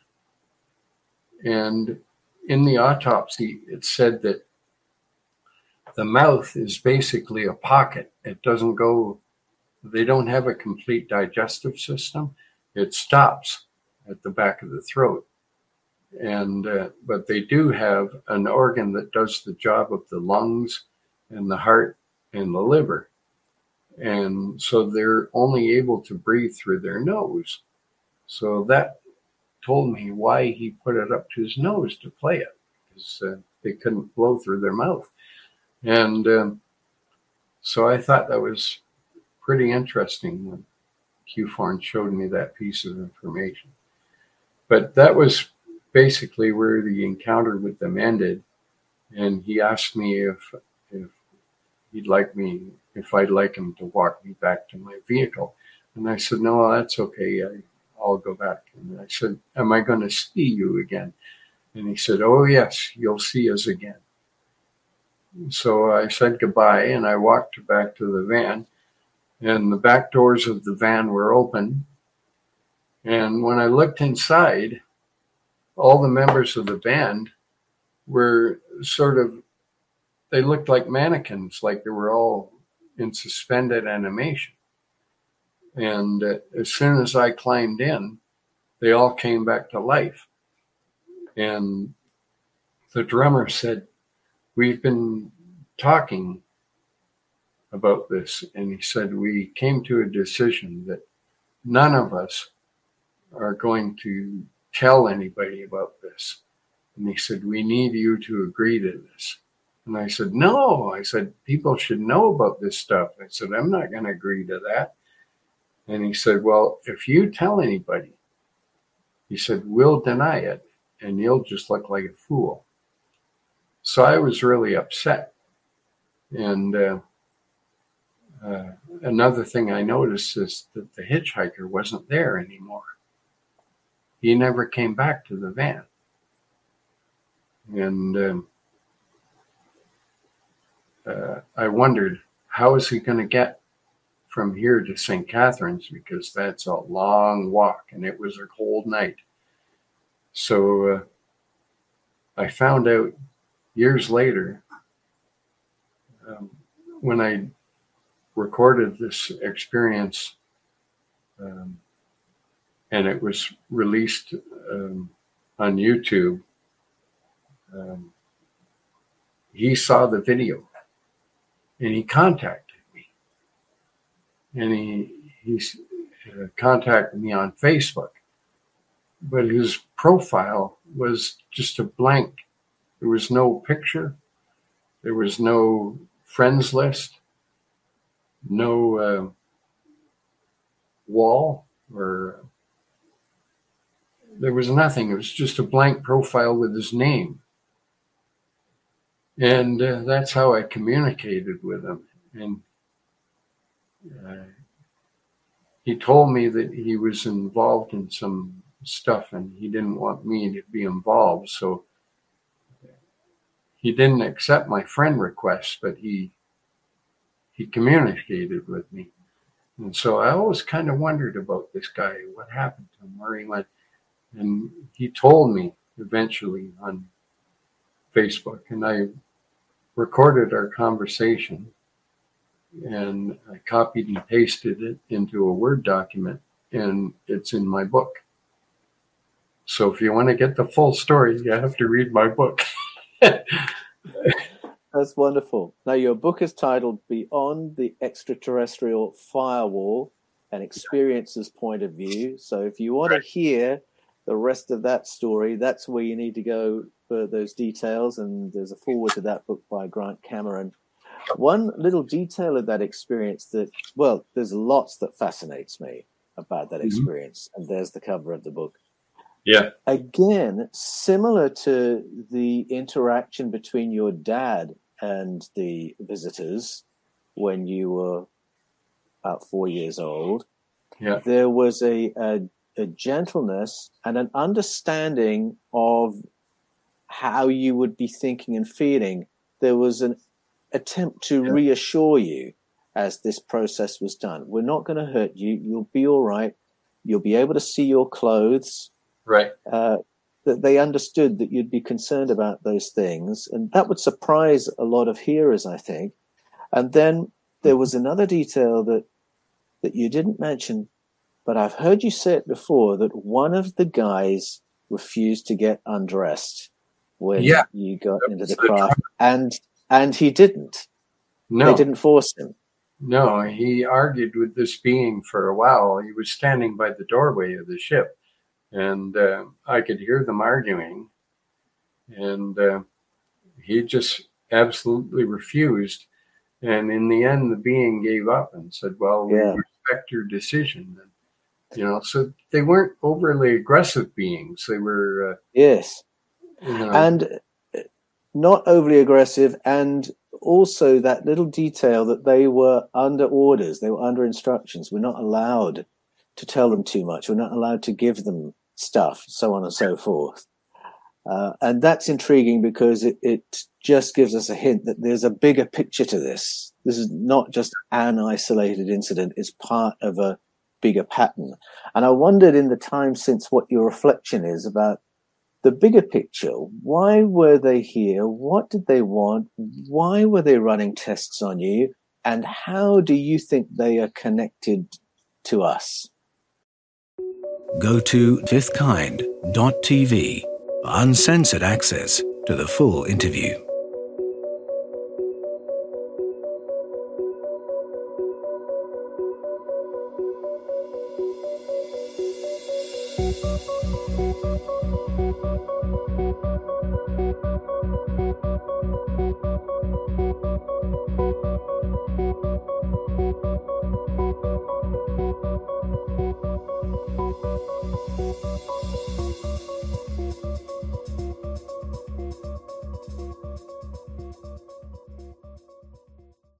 And in the autopsy, it said that the mouth is basically a pocket. It doesn't go, they don't have a complete digestive system. It stops at the back of the throat. And but they do have an organ that does the job of the lungs and the heart and the liver. And so they're only able to breathe through their nose. So that told me why he put it up to his nose to play it, because they couldn't blow through their mouth. And so I thought that was pretty interesting when QFORN showed me that piece of information. But that was basically where the encounter with them ended. And he asked me if he'd like me, if I'd like him to walk me back to my vehicle. And I said, no, that's okay. I'll go back. And I said, am I going to see you again? And he said, oh, yes, you'll see us again. So I said goodbye and I walked back to the van, and the back doors of the van were open. And when I looked inside, all the members of the band were they looked like mannequins, like they were all in suspended animation. And as soon as I climbed in, they all came back to life. And the drummer said, we've been talking about this. And he said, we came to a decision that none of us are going to tell anybody about this. And he said, we need you to agree to this. And I said, no. I said, people should know about this stuff. I said, I'm not going to agree to that. And he said, well, if you tell anybody, he said, we'll deny it and you'll just look like a fool. So I was really upset. And another thing I noticed is that the hitchhiker wasn't there anymore. He never came back to the van. And I wondered, how is he going to get from here to St. Catharines? Because that's a long walk and it was a cold night. So I found out years later, when I recorded this experience and it was released on YouTube. He saw the video and he contacted me, and he contacted me on Facebook, but his profile was just a blank. There was no picture. There was no friends list, no wall, or there was nothing. It was just a blank profile with his name. And that's how I communicated with him. And he told me that he was involved in some stuff and he didn't want me to be involved. So he didn't accept my friend request, but he communicated with me. And so I always kind of wondered about this guy, what happened to him, where he went. And he told me eventually on Facebook, and I recorded our conversation, and I copied and pasted it into a Word document, and it's in my book. So if you want to get the full story, you have to read my book. That's wonderful. Now, your book is titled Beyond the Extraterrestrial Firewall, an Experiencer's Point of View. So if you want to hear the rest of that story, that's where you need to go for those details. And there's a foreword to that book by Grant Cameron. One little detail of that experience that, well, there's lots that fascinates me about that experience. And there's the cover of the book. Yeah. Again, similar to the interaction between your dad and the visitors when you were about 4 years old, there was a gentleness and an understanding of how you would be thinking and feeling. There was an attempt to reassure you as this process was done. We're not going to hurt you. You'll be all right. You'll be able to see your clothes. Right. That they understood that you'd be concerned about those things. And that would surprise a lot of hearers, I think. And then there was another detail that you didn't mention, but I've heard you say it before, that one of the guys refused to get undressed when you got into the craft. And he didn't. No. They didn't force him. No, he argued with this being for a while. He was standing by the doorway of the ship. And I could hear them arguing, and he just absolutely refused. And in the end, the being gave up and said, well, we respect your decision. And, so they weren't overly aggressive beings. They were... And not overly aggressive, and also that little detail that they were under orders. They were under instructions. We're not allowed to tell them too much. We're not allowed to give them stuff, so on and so forth. And that's intriguing because it just gives us a hint that there's a bigger picture to this. This is not just an isolated incident. It's part of a bigger pattern. And I wondered in the time since what your reflection is about the bigger picture. Why were they here? What did they want? Why were they running tests on you? And how do you think they are connected to us? Go to fifthkind.tv for uncensored access to the full interview.